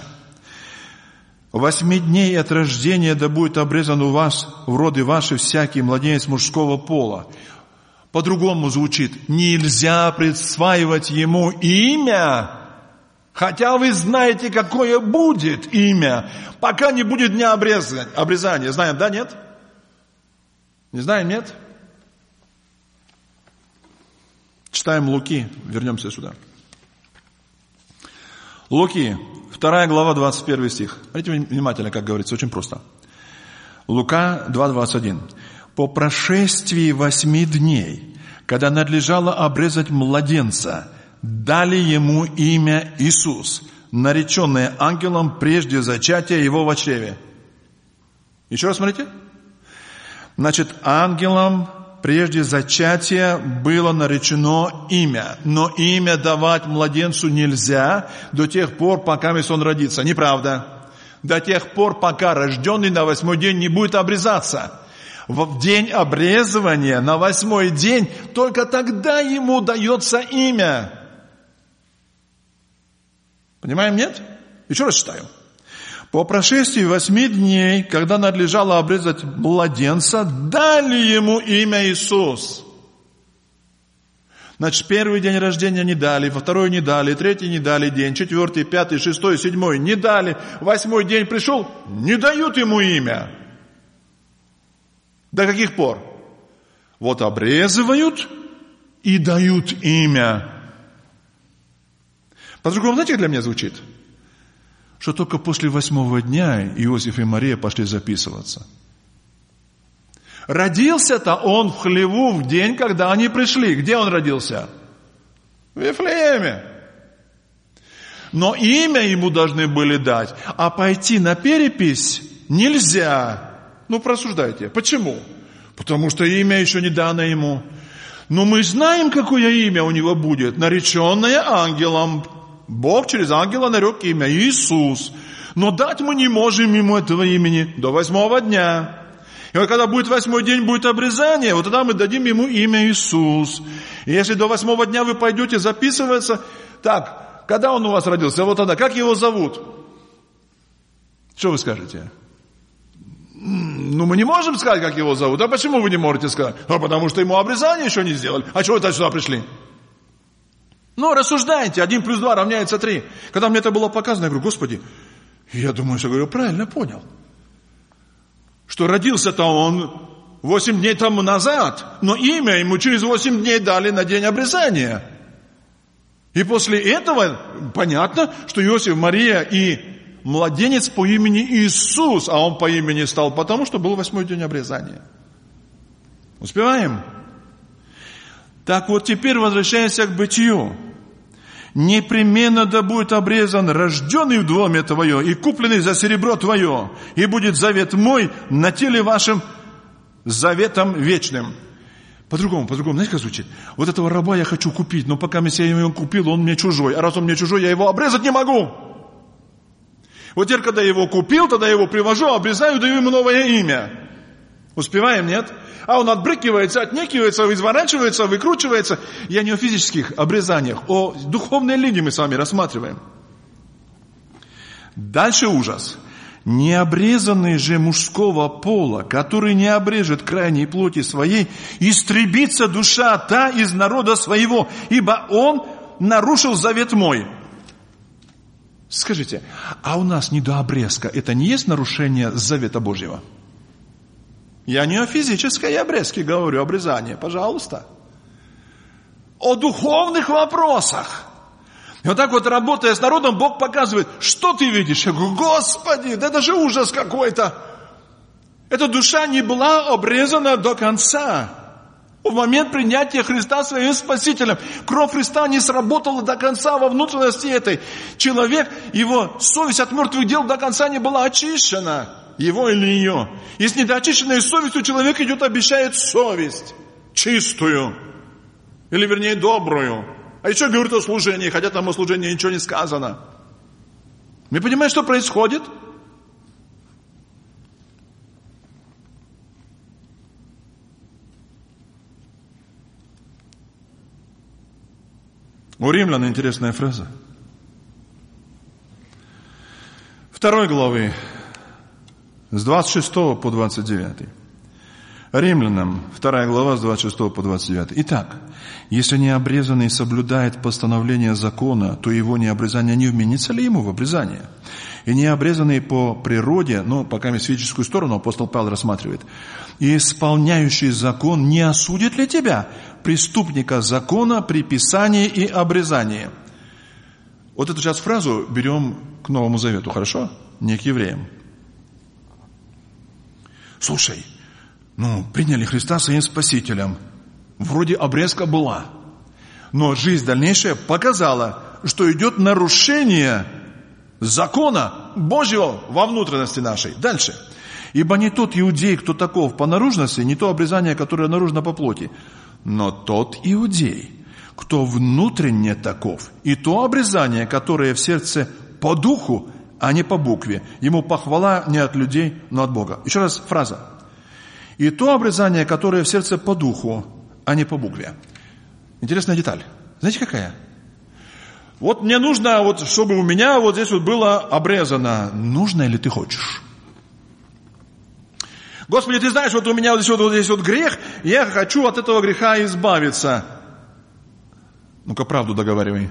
8 дней от рождения да будет обрезан у вас в роды ваши всякий младенец мужского пола». По-другому звучит. Нельзя присваивать ему имя, хотя вы знаете, какое будет имя, пока не будет дня обрезания. Знаем, да, нет? Не знаем, нет? Читаем Луки, вернемся сюда. Луки, 2 глава, 21 стих. Смотрите внимательно, как говорится, очень просто. Лука 2:21. По прошествии 8 дней, когда надлежало обрезать младенца, дали ему имя Иисус, нареченное ангелом прежде зачатия его во чреве. Еще раз смотрите. Значит, ангелом прежде зачатия было наречено имя. Но имя давать младенцу нельзя до тех пор, пока он родится. Неправда. До тех пор, пока рожденный на 8-й день не будет обрезаться. В день обрезывания, на 8-й день, только тогда ему дается имя. Понимаем, нет? Еще раз читаю. По прошествии 8 дней, когда надлежало обрезать младенца, дали ему имя Иисус. Значит, 1-й день рождения не дали, во 2-й не дали, 3-й не дали день, 4-й, 5-й, 6-й, 7-й не дали, 8-й день пришел, не дают ему имя. До каких пор? Вот обрезывают и дают имя. По-другому, знаете, как для меня звучит? Что только после 8-го дня Иосиф и Мария пошли записываться. Родился-то он в хлеву в день, когда они пришли. Где он родился? В Вифлееме. Но имя ему должны были дать, а пойти на перепись нельзя. Ну, просуждайте. Почему? Потому что имя еще не дано ему. Но мы знаем, какое имя у него будет, нареченное ангелом. Бог через ангела нарек имя Иисус. Но дать мы не можем ему этого имени до 8-го дня. И вот когда будет 8-й день, будет обрезание, вот тогда мы дадим ему имя Иисус. И если до 8-го дня вы пойдете записываться, так, когда он у вас родился, вот тогда, как его зовут? Что вы скажете? Ну, мы не можем сказать, как его зовут. А почему вы не можете сказать? А потому что ему обрезание еще не сделали. А чего вы сюда пришли? Ну, рассуждайте, 1 + 2 равняется 3. Когда мне это было показано, я говорю, Господи, я думаю, что говорю, правильно понял. Что родился-то он 8 дней тому назад, но имя ему через 8 дней дали на день обрезания. И после этого понятно, что Иосиф, Мария и младенец по имени Иисус, а он по имени стал потому, что был 8-й день обрезания. Успеваем? Так вот, теперь возвращаемся к бытию. Непременно да будет обрезан рожденный в доме твое и купленный за серебро твое, и будет завет мой на теле вашим заветом вечным. По-другому, знаете, как звучит? Вот этого раба я хочу купить, но пока я его купил, он мне чужой. А раз он мне чужой, я его обрезать не могу. Вот теперь, когда я его купил, тогда я его привожу, обрезаю, даю ему новое имя. Успеваем, нет? А он отбрыкивается, отнекивается, изворачивается, выкручивается. Я не о физических обрезаниях, о духовной линии мы с вами рассматриваем. Дальше ужас. Необрезанный же мужского пола, который не обрежет крайней плоти своей, истребится душа та из народа своего, ибо он нарушил завет мой. Скажите, а у нас недообрезка, это не есть нарушение завета Божьего? Я не о физической обрезке говорю, обрезание, пожалуйста. О духовных вопросах. И вот так вот, работая с народом, Бог показывает, что ты видишь? Я говорю, Господи, да это же ужас какой-то. Эта душа не была обрезана до конца. В момент принятия Христа своим Спасителем. Кровь Христа не сработала до конца во внутренности этой. Человек, его совесть от мертвых дел до конца не была очищена. Его или ее. И с недоочищенной совестью человек идет, обещает совесть. Чистую. Или вернее добрую. А еще говорит о служении, хотя там о служении ничего не сказано. Мы понимаем, что происходит? У римлян интересная фраза. 2 главы, с 26 по 29. Римлянам, 2 глава, с 26 по 29. Итак, если необрезанный соблюдает постановление закона, то его необрезание не вменится ли ему в обрезание? И необрезанный по природе, пока физическую сторону апостол Павел рассматривает, и исполняющий закон не осудит ли тебя, преступника закона, при писании и обрезании? Вот эту сейчас фразу берем к Новому Завету, хорошо? Не к евреям. Слушай, приняли Христа своим Спасителем. Вроде обрезка была. Но жизнь дальнейшая показала, что идет нарушение закона Божьего во внутренности нашей. Дальше. Ибо не тот иудей, кто таков по наружности, не то обрезание, которое наружно по плоти, но тот иудей, кто внутренне таков, и то обрезание, которое в сердце по духу, а не по букве. Ему похвала не от людей, но от Бога. Еще раз фраза. И то обрезание, которое в сердце по духу, а не по букве. Интересная деталь. Знаете, какая? Вот мне нужно, чтобы у меня здесь было обрезано. Нужно или ты хочешь? Господи, ты знаешь, у меня здесь грех, я хочу от этого греха избавиться. Ну-ка, правду договаривай.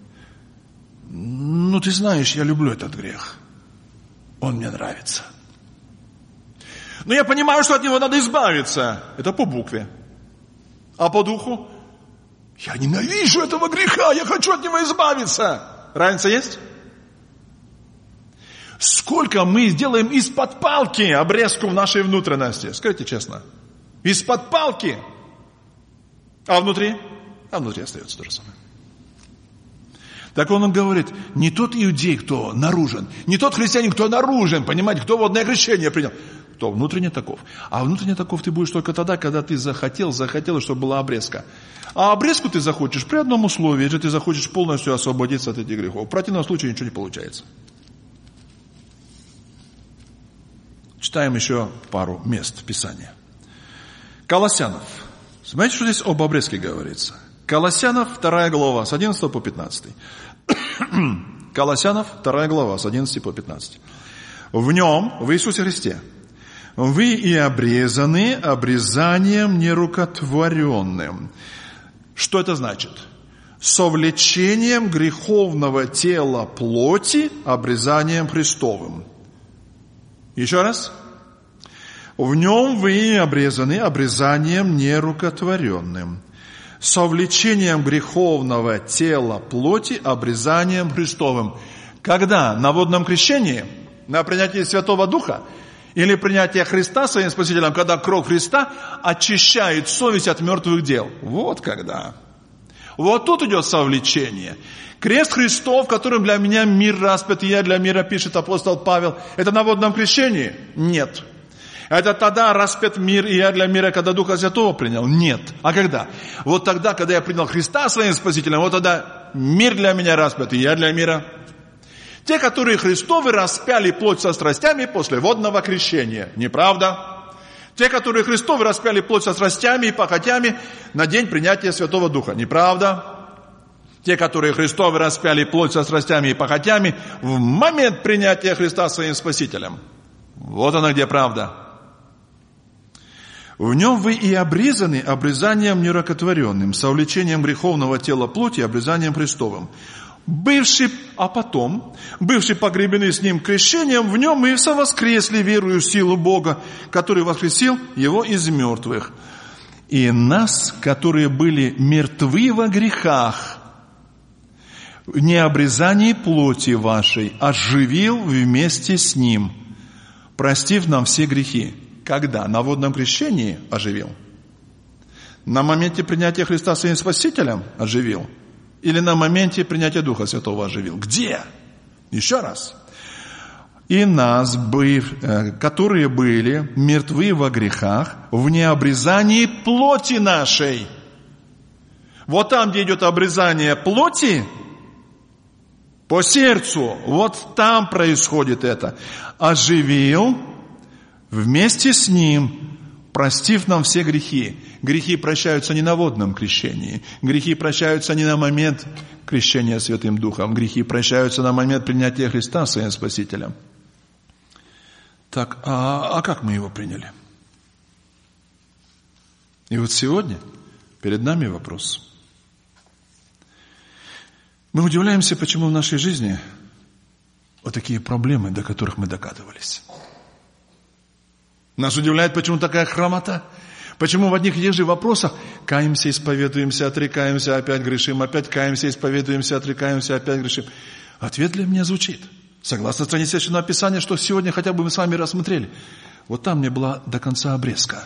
Ты знаешь, я люблю этот грех. Он мне нравится. Но я понимаю, что от него надо избавиться. Это по букве. А по духу? Я ненавижу этого греха, я хочу от него избавиться. Разница есть? Сколько мы сделаем из-под палки обрезку в нашей внутренности? Скажите честно. Из-под палки. А внутри? А внутри остается то же самое. Так он говорит, не тот иудей, кто наружен, не тот христианин, кто наружен, понимаете, кто водное крещение принял, кто внутренне таков. А внутренне таков ты будешь только тогда, когда ты захотел, чтобы была обрезка. А обрезку ты захочешь при одном условии, если ты захочешь полностью освободиться от этих грехов. В противном случае ничего не получается. Читаем еще пару мест Писания. Колоссянов. Знаете, что здесь об обрезке говорится? Колоссянов, 2 глава, с 11 по 15. Колоссянов, 2 глава, с 11 по 15. В нем, в Иисусе Христе, вы и обрезаны обрезанием нерукотворенным. Что это значит? Совлечением греховного тела плоти обрезанием Христовым. Еще раз. В нем вы обрезаны обрезанием нерукотворенным. Совлечением греховного тела плоти обрезанием Христовым. Когда? На водном крещении? На принятии Святого Духа? Или принятие Христа своим Спасителем, когда кровь Христа очищает совесть от мертвых дел? Вот когда. Вот тут идет совлечение. Крест Христов, которым для меня мир распят, и я для мира, пишет апостол Павел, это на водном крещении? Нет. Это тогда распят мир, и я для мира, когда Духа Святого принял? Нет. А когда? Вот тогда, когда я принял Христа своим Спасителем, вот тогда мир для меня распят, и я для мира. Те, которые Христовы, распяли плоть со страстями после водного крещения. Неправда? Те, которые Христовы, распяли плоть со страстями и похотями на день принятия Святого Духа. Неправда? Те, которые Христовы, распяли плоть со страстями и похотями в момент принятия Христа своим Спасителем. Вот она где правда. В нем вы и обрезаны обрезанием нерукотворенным, совлечением греховного тела плоти, обрезанием Христовым. А потом, бывший погребены с ним крещением, в нем и совоскресли, верую в силу Бога, который воскресил его из мертвых. И нас, которые были мертвы во грехах, в необрезании плоти вашей, оживил вместе с ним, простив нам все грехи. Когда? На водном крещении оживил? На моменте принятия Христа своим Спасителем оживил? Или на моменте принятия Духа Святого оживил? Где? Еще раз. И нас, которые были мертвы во грехах, в необрезании плоти нашей. Вот там, где идет обрезание плоти, по сердцу, вот там происходит это. Оживил вместе с ним, простив нам все грехи. Грехи прощаются не на водном крещении. Грехи прощаются не на момент крещения Святым Духом. Грехи прощаются на момент принятия Христа своим Спасителем. Так, а как мы его приняли? И вот сегодня перед нами вопрос. Мы удивляемся, почему в нашей жизни вот такие проблемы, до которых мы докатывались. Нас удивляет, почему такая хромота. Почему в одних и тех же вопросах каемся, исповедуемся, отрекаемся, опять грешим, опять каемся, исповедуемся, отрекаемся, опять грешим. Ответ для меня звучит. Согласно странице Священного Писания, что сегодня хотя бы мы с вами рассмотрели. Вот там не была до конца обрезка.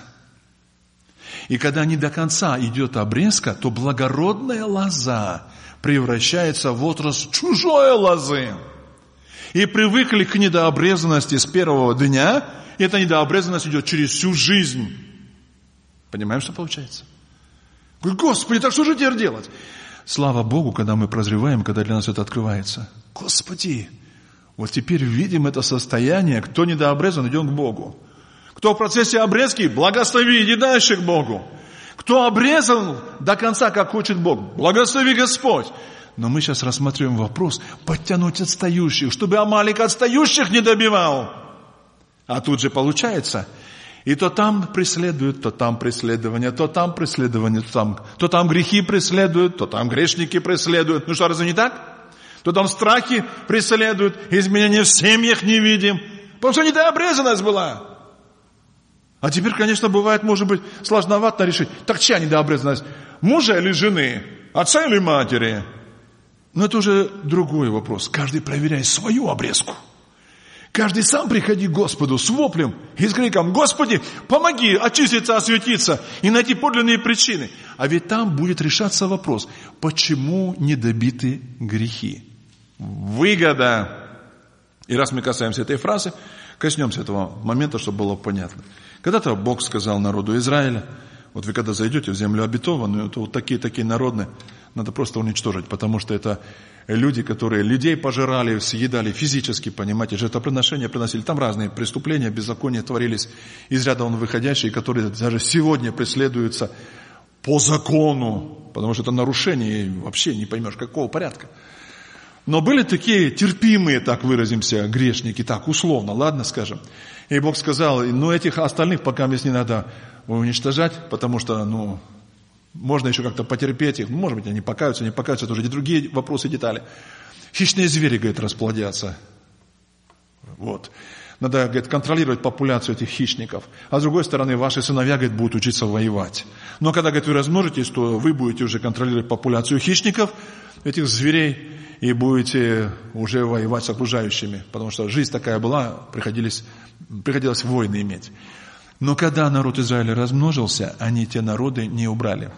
И когда не до конца идет обрезка, то благородная лоза превращается в отрасль чужой лозы. И привыкли к недообрезанности с первого дня, и эта недообрезанность идет через всю жизнь. Понимаем, что получается? Господи, так что же теперь делать? Слава Богу, когда мы прозреваем, когда для нас это открывается. Господи, вот теперь видим это состояние, кто недообрезан, идем к Богу. Кто в процессе обрезки, благослови, иди дальше к Богу. Кто обрезан до конца, как хочет Бог, благослови Господь. Но мы сейчас рассматриваем вопрос, подтянуть отстающих, чтобы Амалик отстающих не добивал. А тут же получается, и то там преследуют, то там преследование, то там преследование, то там грехи преследуют, то там грешники преследуют. Ну что, разве не так? То там страхи преследуют, изменения в семьях не видим. Потому что недообрезанность была. А теперь, конечно, бывает, может быть, сложновато решить. Так чья недообрезанность? Мужа или жены? Отца или матери? Но это уже другой вопрос. Каждый проверяет свою обрезку. Каждый сам приходи к Господу с воплем и с криком: Господи, помоги очиститься, осветиться и найти подлинные причины. А ведь там будет решаться вопрос, почему не добиты грехи? Выгода. И раз мы касаемся этой фразы, коснемся этого момента, чтобы было понятно. Когда-то Бог сказал народу Израиля: вот вы когда зайдете в землю обетованную, то вот такие народы надо просто уничтожить, потому что это люди, которые людей пожирали, съедали физически, понимаете, жертвоприношения приносили. Там разные преступления, беззакония творились из ряда вон выходящие, которые даже сегодня преследуются по закону, потому что это нарушение, и вообще не поймешь, какого порядка. Но были такие терпимые, так выразимся, грешники, так условно, ладно скажем. И Бог сказал: ну этих остальных пока мне не надо уничтожать, потому что, можно еще как-то потерпеть их. Может быть, они покаются, не покаются, это уже другие вопросы, детали. Хищные звери, говорит, расплодятся. Вот. Надо, говорит, контролировать популяцию этих хищников. А с другой стороны, ваши сыновья, говорит, будут учиться воевать. Но когда, говорит, вы размножитесь, то вы будете уже контролировать популяцию хищников, этих зверей, и будете уже воевать с окружающими. Потому что жизнь такая была, приходилось войны иметь. Но когда народ Израиля размножился, они те народы не убрали.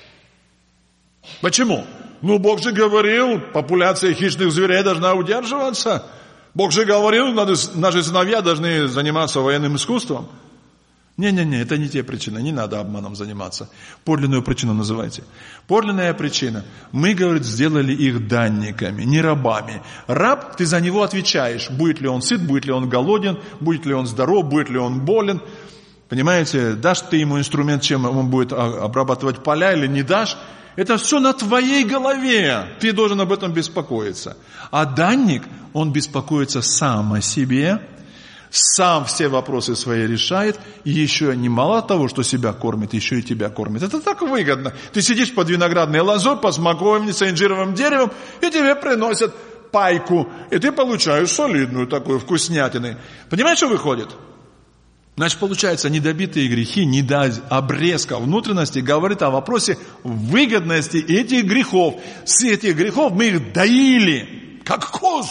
Почему? Бог же говорил, популяция хищных зверей должна удерживаться. Бог же говорил, наши сыновья должны заниматься военным искусством. Не, это не те причины, не надо обманом заниматься. Подлинную причину называйте. Подлинная причина. Мы, говорит, сделали их данниками, не рабами. Раб, ты за него отвечаешь, будет ли он сыт, будет ли он голоден, будет ли он здоров, будет ли он болен. Понимаете, дашь ты ему инструмент, чем он будет обрабатывать поля, или не дашь, это все на твоей голове. Ты должен об этом беспокоиться. А данник, он беспокоится сам о себе, сам все вопросы свои решает, и еще немало того, что себя кормит, еще и тебя кормит. Это так выгодно. Ты сидишь под виноградной лозой, под смоковницей, инжировым деревом, и тебе приносят пайку, и ты получаешь солидную такую вкуснятины. Понимаешь, что выходит? Значит, получается, недобитые грехи, недообрезка внутренности говорит о вопросе выгодности этих грехов. С этих грехов мы их доили, как коз.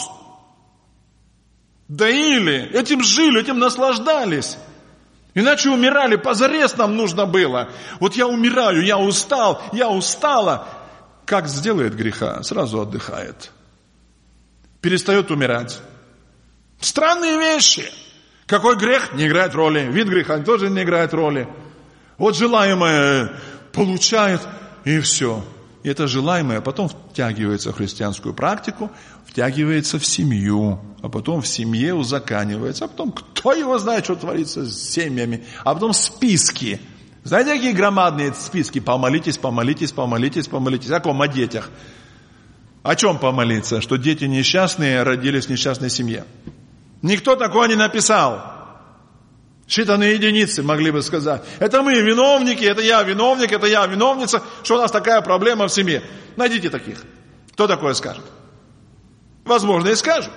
Доили, этим жили, этим наслаждались. Иначе умирали, позарез нам нужно было. Вот я умираю, я устал, я устала. Как сделает греха, сразу отдыхает. Перестает умирать. Странные вещи. Какой грех? Не играет роли. Вид греха тоже не играет роли. Вот желаемое получает, и все. И это желаемое потом втягивается в христианскую практику, втягивается в семью, а потом в семье узаканивается, а потом кто его знает, что творится с семьями, а потом списки. Знаете, какие громадные списки? Помолитесь, помолитесь, помолитесь, помолитесь. О ком? О детях. О чем помолиться? Что дети несчастные родились в несчастной семье. Никто такого не написал. Считанные единицы могли бы сказать. Это мы виновники, это я виновник, это я виновница, что у нас такая проблема в семье. Найдите таких. Кто такое скажет? Возможно, и скажут.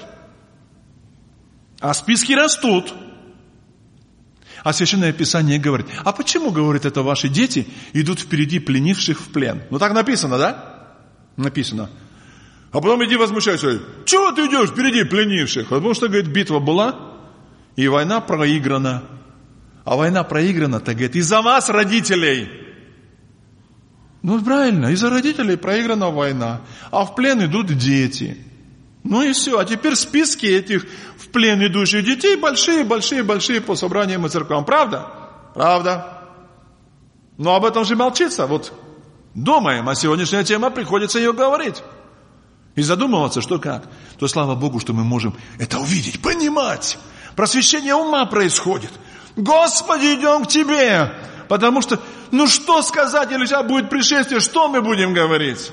А списки растут. А Священное Писание говорит, а почему, говорит, это ваши дети идут впереди пленивших в плен? Ну так написано, да? Написано. А потом иди возмущайся. Чего ты идешь впереди пленивших? Потому что, говорит, битва была, и война проиграна. А война проиграна, так говорит, из-за вас, родителей. Ну правильно, из-за родителей проиграна война. А в плен идут дети. Ну и все. А теперь списки этих в плен идущих детей большие по собраниям и церквам. Правда? Правда. Но об этом же молчится. Вот думаем, а сегодняшняя тема, приходится ее говорить. И задумываться, что как. То слава Богу, что мы можем это увидеть, понимать. Просвещение ума происходит. Господи, идем к Тебе. Потому что, ну что сказать, или сейчас будет пришествие, что мы будем говорить?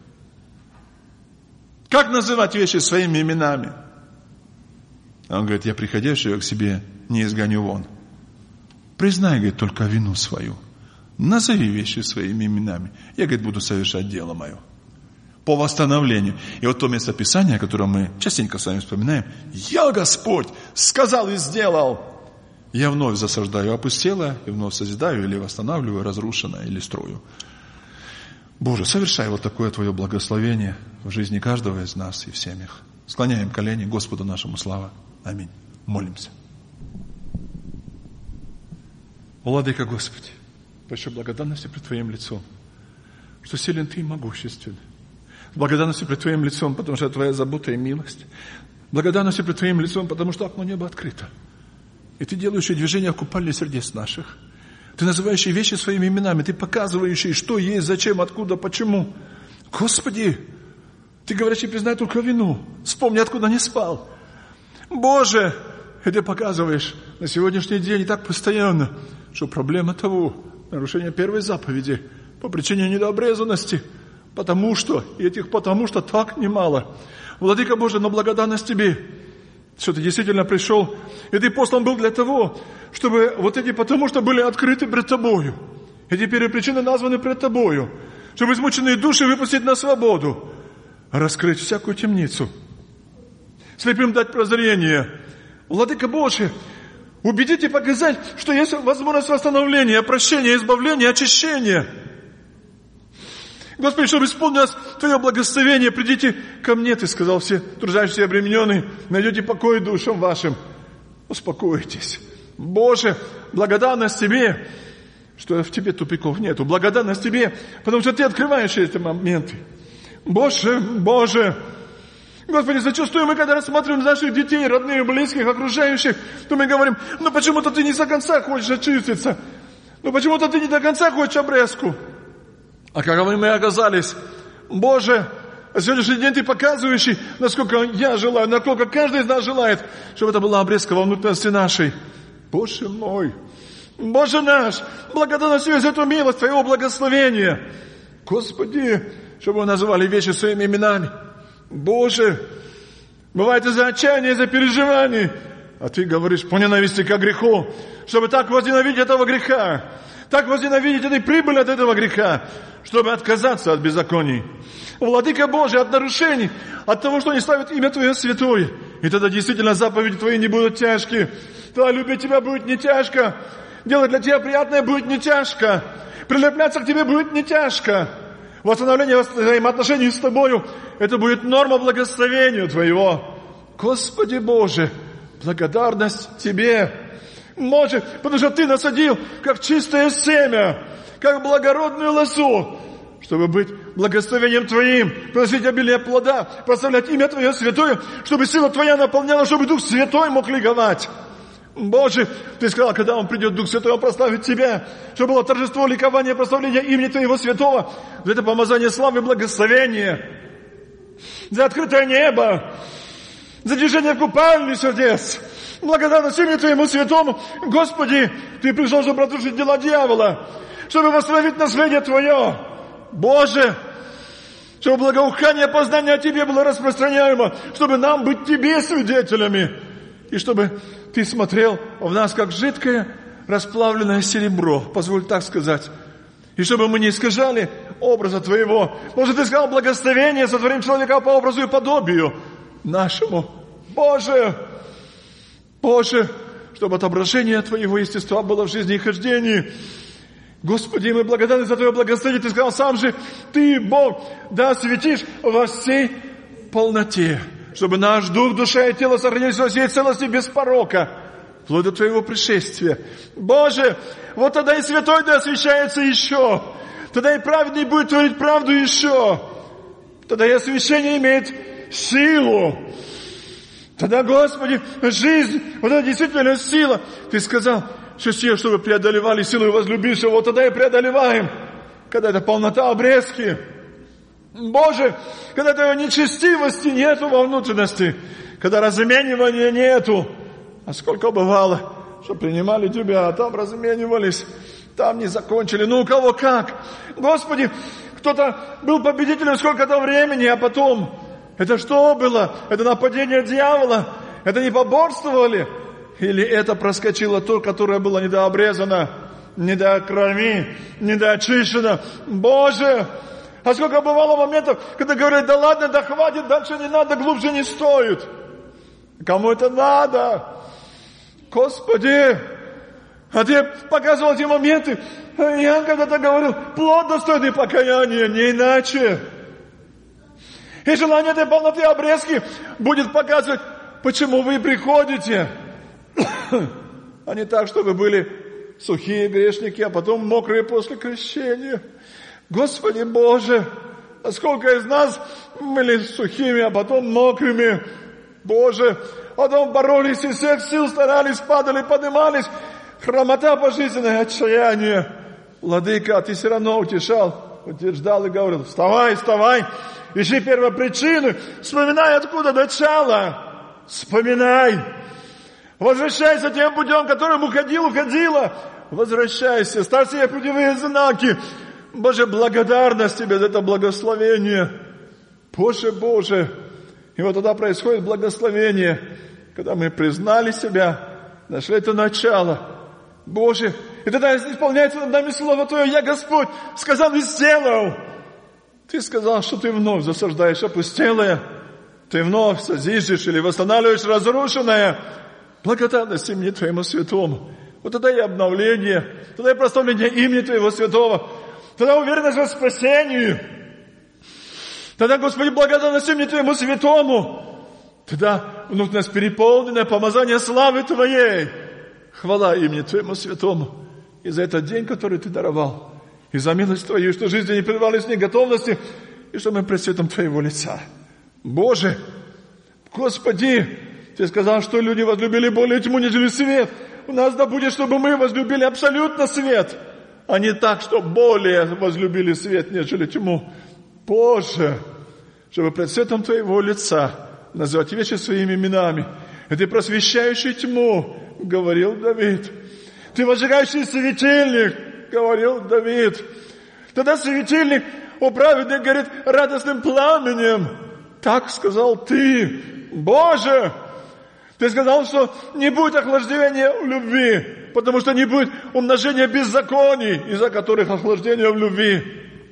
Как называть вещи своими именами? Он говорит, я приходящего к себе не изгоню вон. Признай, говорит, только вину свою. Назови вещи своими именами. Я, говорит, буду совершать дело мое. По восстановлению. И вот то местописание, которое мы частенько с вами вспоминаем. Я, Господь, сказал и сделал. Я вновь засаждаю опустелое, и вновь созидаю или восстанавливаю разрушенное, или строю. Боже, совершай вот такое Твое благословение в жизни каждого из нас и в семьях. Склоняем колени Господу нашему слава. Аминь. Молимся. Владыка Господи, большой благодарности пред Твоим лицом, что силен Ты и могуществен. Благодарности пред Твоим лицом, потому что Твоя забота и милость. Благодарности пред Твоим лицом, потому что окно неба открыто. И Ты делающий движение в купальне сердец наших. Ты называющий вещи своими именами. Ты показывающий, что есть, зачем, откуда, почему. Господи, Ты говорящий, признай только вину. Вспомни, откуда не спал. Боже, и Ты показываешь на сегодняшний день и так постоянно, что проблема того, нарушение первой заповеди по причине недообрезанности, потому что, и этих потому что так немало. Владыка Божий, но благодарность Тебе, что Ты действительно пришел, и Ты послан был для того, чтобы вот эти потому что были открыты пред Тобою. Эти первопричины названы пред Тобою, чтобы измученные души выпустить на свободу, раскрыть всякую темницу, слепым дать прозрение. Владыка Божий, убедить и показать, что есть возможность восстановления, прощения, избавления, очищения. Господи, чтобы исполнилось Твое благословение, придите ко мне, Ты сказал, все труждающиеся и обремененные, найдете покой душам вашим. Успокойтесь. Боже, благодарность Тебе, что в Тебе тупиков нету. Благодарность Тебе, потому что Ты открываешь эти моменты. Боже, Боже, Господи, зачастую мы, когда рассматриваем наших детей, родных, близких, окружающих, то мы говорим, ну почему-то ты не до конца хочешь очиститься, ну почему-то ты не до конца хочешь обрезку. А каковы мы оказались? Боже, сегодняшний день Ты показывающий, насколько я желаю, насколько каждый из нас желает, чтобы это была обрезка во внутренности нашей. Боже мой, Боже наш, благодарность Тебе за эту милость, Твоего благословения. Господи, чтобы мы называли вещи своими именами. Боже, бывает из-за отчаяния, из-за переживаний, а Ты говоришь по ненависти к греху, чтобы так возненавидеть этого греха, так возненавидеть этой прибыли от этого греха, чтобы отказаться от беззаконий. Владыка Божий, от нарушений, от того, что не ставят имя Твое святое. И тогда действительно заповеди Твои не будут тяжкие. Тогда любить Тебя будет не тяжко. Делать для Тебя приятное будет не тяжко. Прилепляться к Тебе будет не тяжко. Восстановление взаимоотношений с Тобою, это будет норма благословения Твоего. Господи Боже, благодарность Тебе. Боже, потому что Ты насадил, как чистое семя, как благородную лозу, чтобы быть благословением Твоим, приносить обилие плода, прославлять имя Твое святое, чтобы сила Твоя наполняла, чтобы Дух Святой мог ликовать. Боже, Ты сказал, когда Он придет, Дух Святой, Он прославит Тебя, чтобы было торжество, ликование, прославление имени Твоего святого, за это помазание славы и благословения, за открытое небо, за движение в купальне сердец. Благодарность имени Твоему святому. Господи, Ты пришел, чтобы разрушить дела дьявола, чтобы восстановить наследие Твое. Боже, чтобы благоухание познания о Тебе было распространяемо, чтобы нам быть Тебе свидетелями, и чтобы Ты смотрел в нас, как жидкое расплавленное серебро, позволь так сказать. И чтобы мы не искажали образа Твоего. Может, Ты сказал, благословение сотворим человека по образу и подобию нашему. Боже, чтобы отображение Твоего естества было в жизни и хождении. Господи, мы благодарны за Твое благословение. Ты сказал сам же, Ты, Бог, да светишь во всей полноте, чтобы наш дух, душа и тело сохранились во всей целости без порока, вплоть до Твоего пришествия. Боже, вот тогда и святой да освящается еще. Тогда и праведный будет творить правду еще. Тогда и освящение имеет силу. Тогда, Господи, жизнь, вот это действительно сила. Ты сказал, что все, чтобы преодолевали силу и возлюбившего, вот тогда и преодолеваем. Когда это полнота обрезки. Боже, когда этого нечестивости нету во внутренности, когда разменивания нету. А сколько бывало, что принимали Тебя, а там разменивались, там не закончили. Ну, у кого как? Господи, кто-то был победителем сколько-то времени, а потом... Это что было? Это нападение дьявола? Это не поборствовали? Или это проскочило то, которое было недообрезано, недокрови, недоочищено? Боже! А сколько бывало моментов, когда говорят, да ладно, да хватит, дальше не надо, глубже не стоит. Кому это надо? Господи! А Ты показывал эти моменты. Я когда-то говорил, плод достойный покаяния, не иначе. И желание этой полноты обрезки будет показывать, почему вы приходите. А не так, чтобы были сухие грешники, а потом мокрые после крещения. Господи Боже, а сколько из нас были сухими, а потом мокрыми. Боже, потом боролись из всех сил, старались, падали, поднимались. Хромота пожизненная, отчаяние. Владыка, Ты все равно утверждал и говорил, вставай, ищи первопричины, вспоминай, откуда начало. Вспоминай. Возвращайся тем путем, которым уходила. Возвращайся, ставь себе путевые знаки. Боже, благодарность Тебе за это благословение. Боже. И вот тогда происходит благословение, когда мы признали себя, нашли это начало. Боже, и тогда исполняется над нами слово Твое, я Господь, сказал и сделал. Ты сказал, что Ты вновь засаждаешь опустелое, Ты вновь созиждешь или восстанавливаешь разрушенное. Благодарность имени Твоему святому. Вот тогда и обновление, тогда и прославление имени Твоего святого, тогда уверенность в спасении. Тогда, Господи, благодарность имени Твоему святому. Тогда внутренность переполненное помазание славы Твоей. Хвала имени Твоему святому. И за этот день, который Ты даровал. И за милость Твою, что жизни не прервались в неготовности, и что мы пред светом Твоего лица. Боже, Господи, Ты сказал, что люди возлюбили более тьму, нежели свет. У нас да будет, чтобы мы возлюбили абсолютно свет, а не так, что более возлюбили свет, нежели тьму. Боже, чтобы пред светом Твоего лица называть вещи своими именами. И Ты просвещающий тьму, говорил Давид. Ты возжигающий светильник, говорил Давид. Тогда светильник у праведных горит радостным пламенем. Так сказал Ты. Боже, Ты сказал, что не будет охлаждения в любви, потому что не будет умножения беззаконий, из-за которых охлаждение в любви.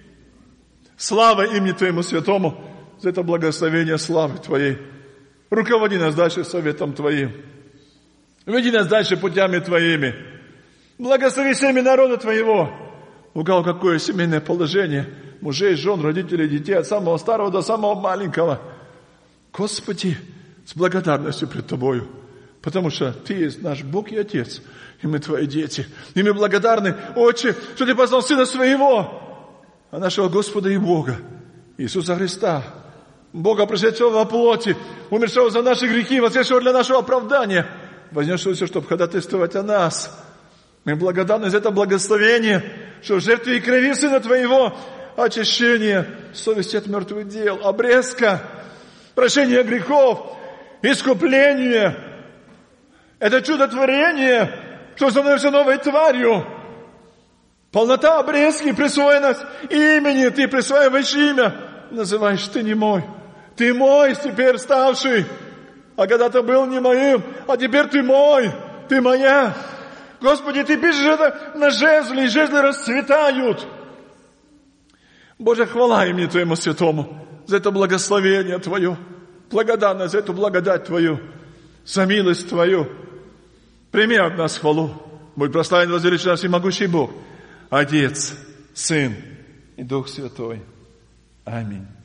Слава имени Твоему святому за это благословение славы Твоей. Руководи нас дальше советом Твоим. Веди нас дальше путями Твоими. Благослови семьи народа Твоего. У кого какое семейное положение. Мужей, жен, родителей, детей, от самого старого до самого маленького. Господи, с благодарностью пред Тобою. Потому что Ты есть наш Бог и Отец. И мы Твои дети. И мы благодарны, Отче, что Ты послал Сына Своего, а нашего Господа и Бога, Иисуса Христа, Бога, пришедшего во плоти, умершего за наши грехи, воскресшего для нашего оправдания, вознесшегося, чтобы ходатайствовать о нас. Мы благодарны за это благословение, что в жертве и крови Сына Твоего очищение совести от мертвых дел, обрезка, прощение грехов, искупление. Это чудотворение, что становишься новой тварью. Полнота обрезки, присвоенность имени, Ты присваиваешь имя, называешь Ты не мой. Ты мой теперь ставший. А когда-то был не моим, а теперь ты мой, ты моя. Господи, ты пишешь это на жезле, и жезлы расцветают. Боже, хвала имени Твоему святому за это благословение Твое, благодарность за эту благодать Твою, за милость Твою. Прими от нас хвалу. Будь прославлен, возвеличен всемогущий Бог, Отец, Сын и Дух Святой. Аминь.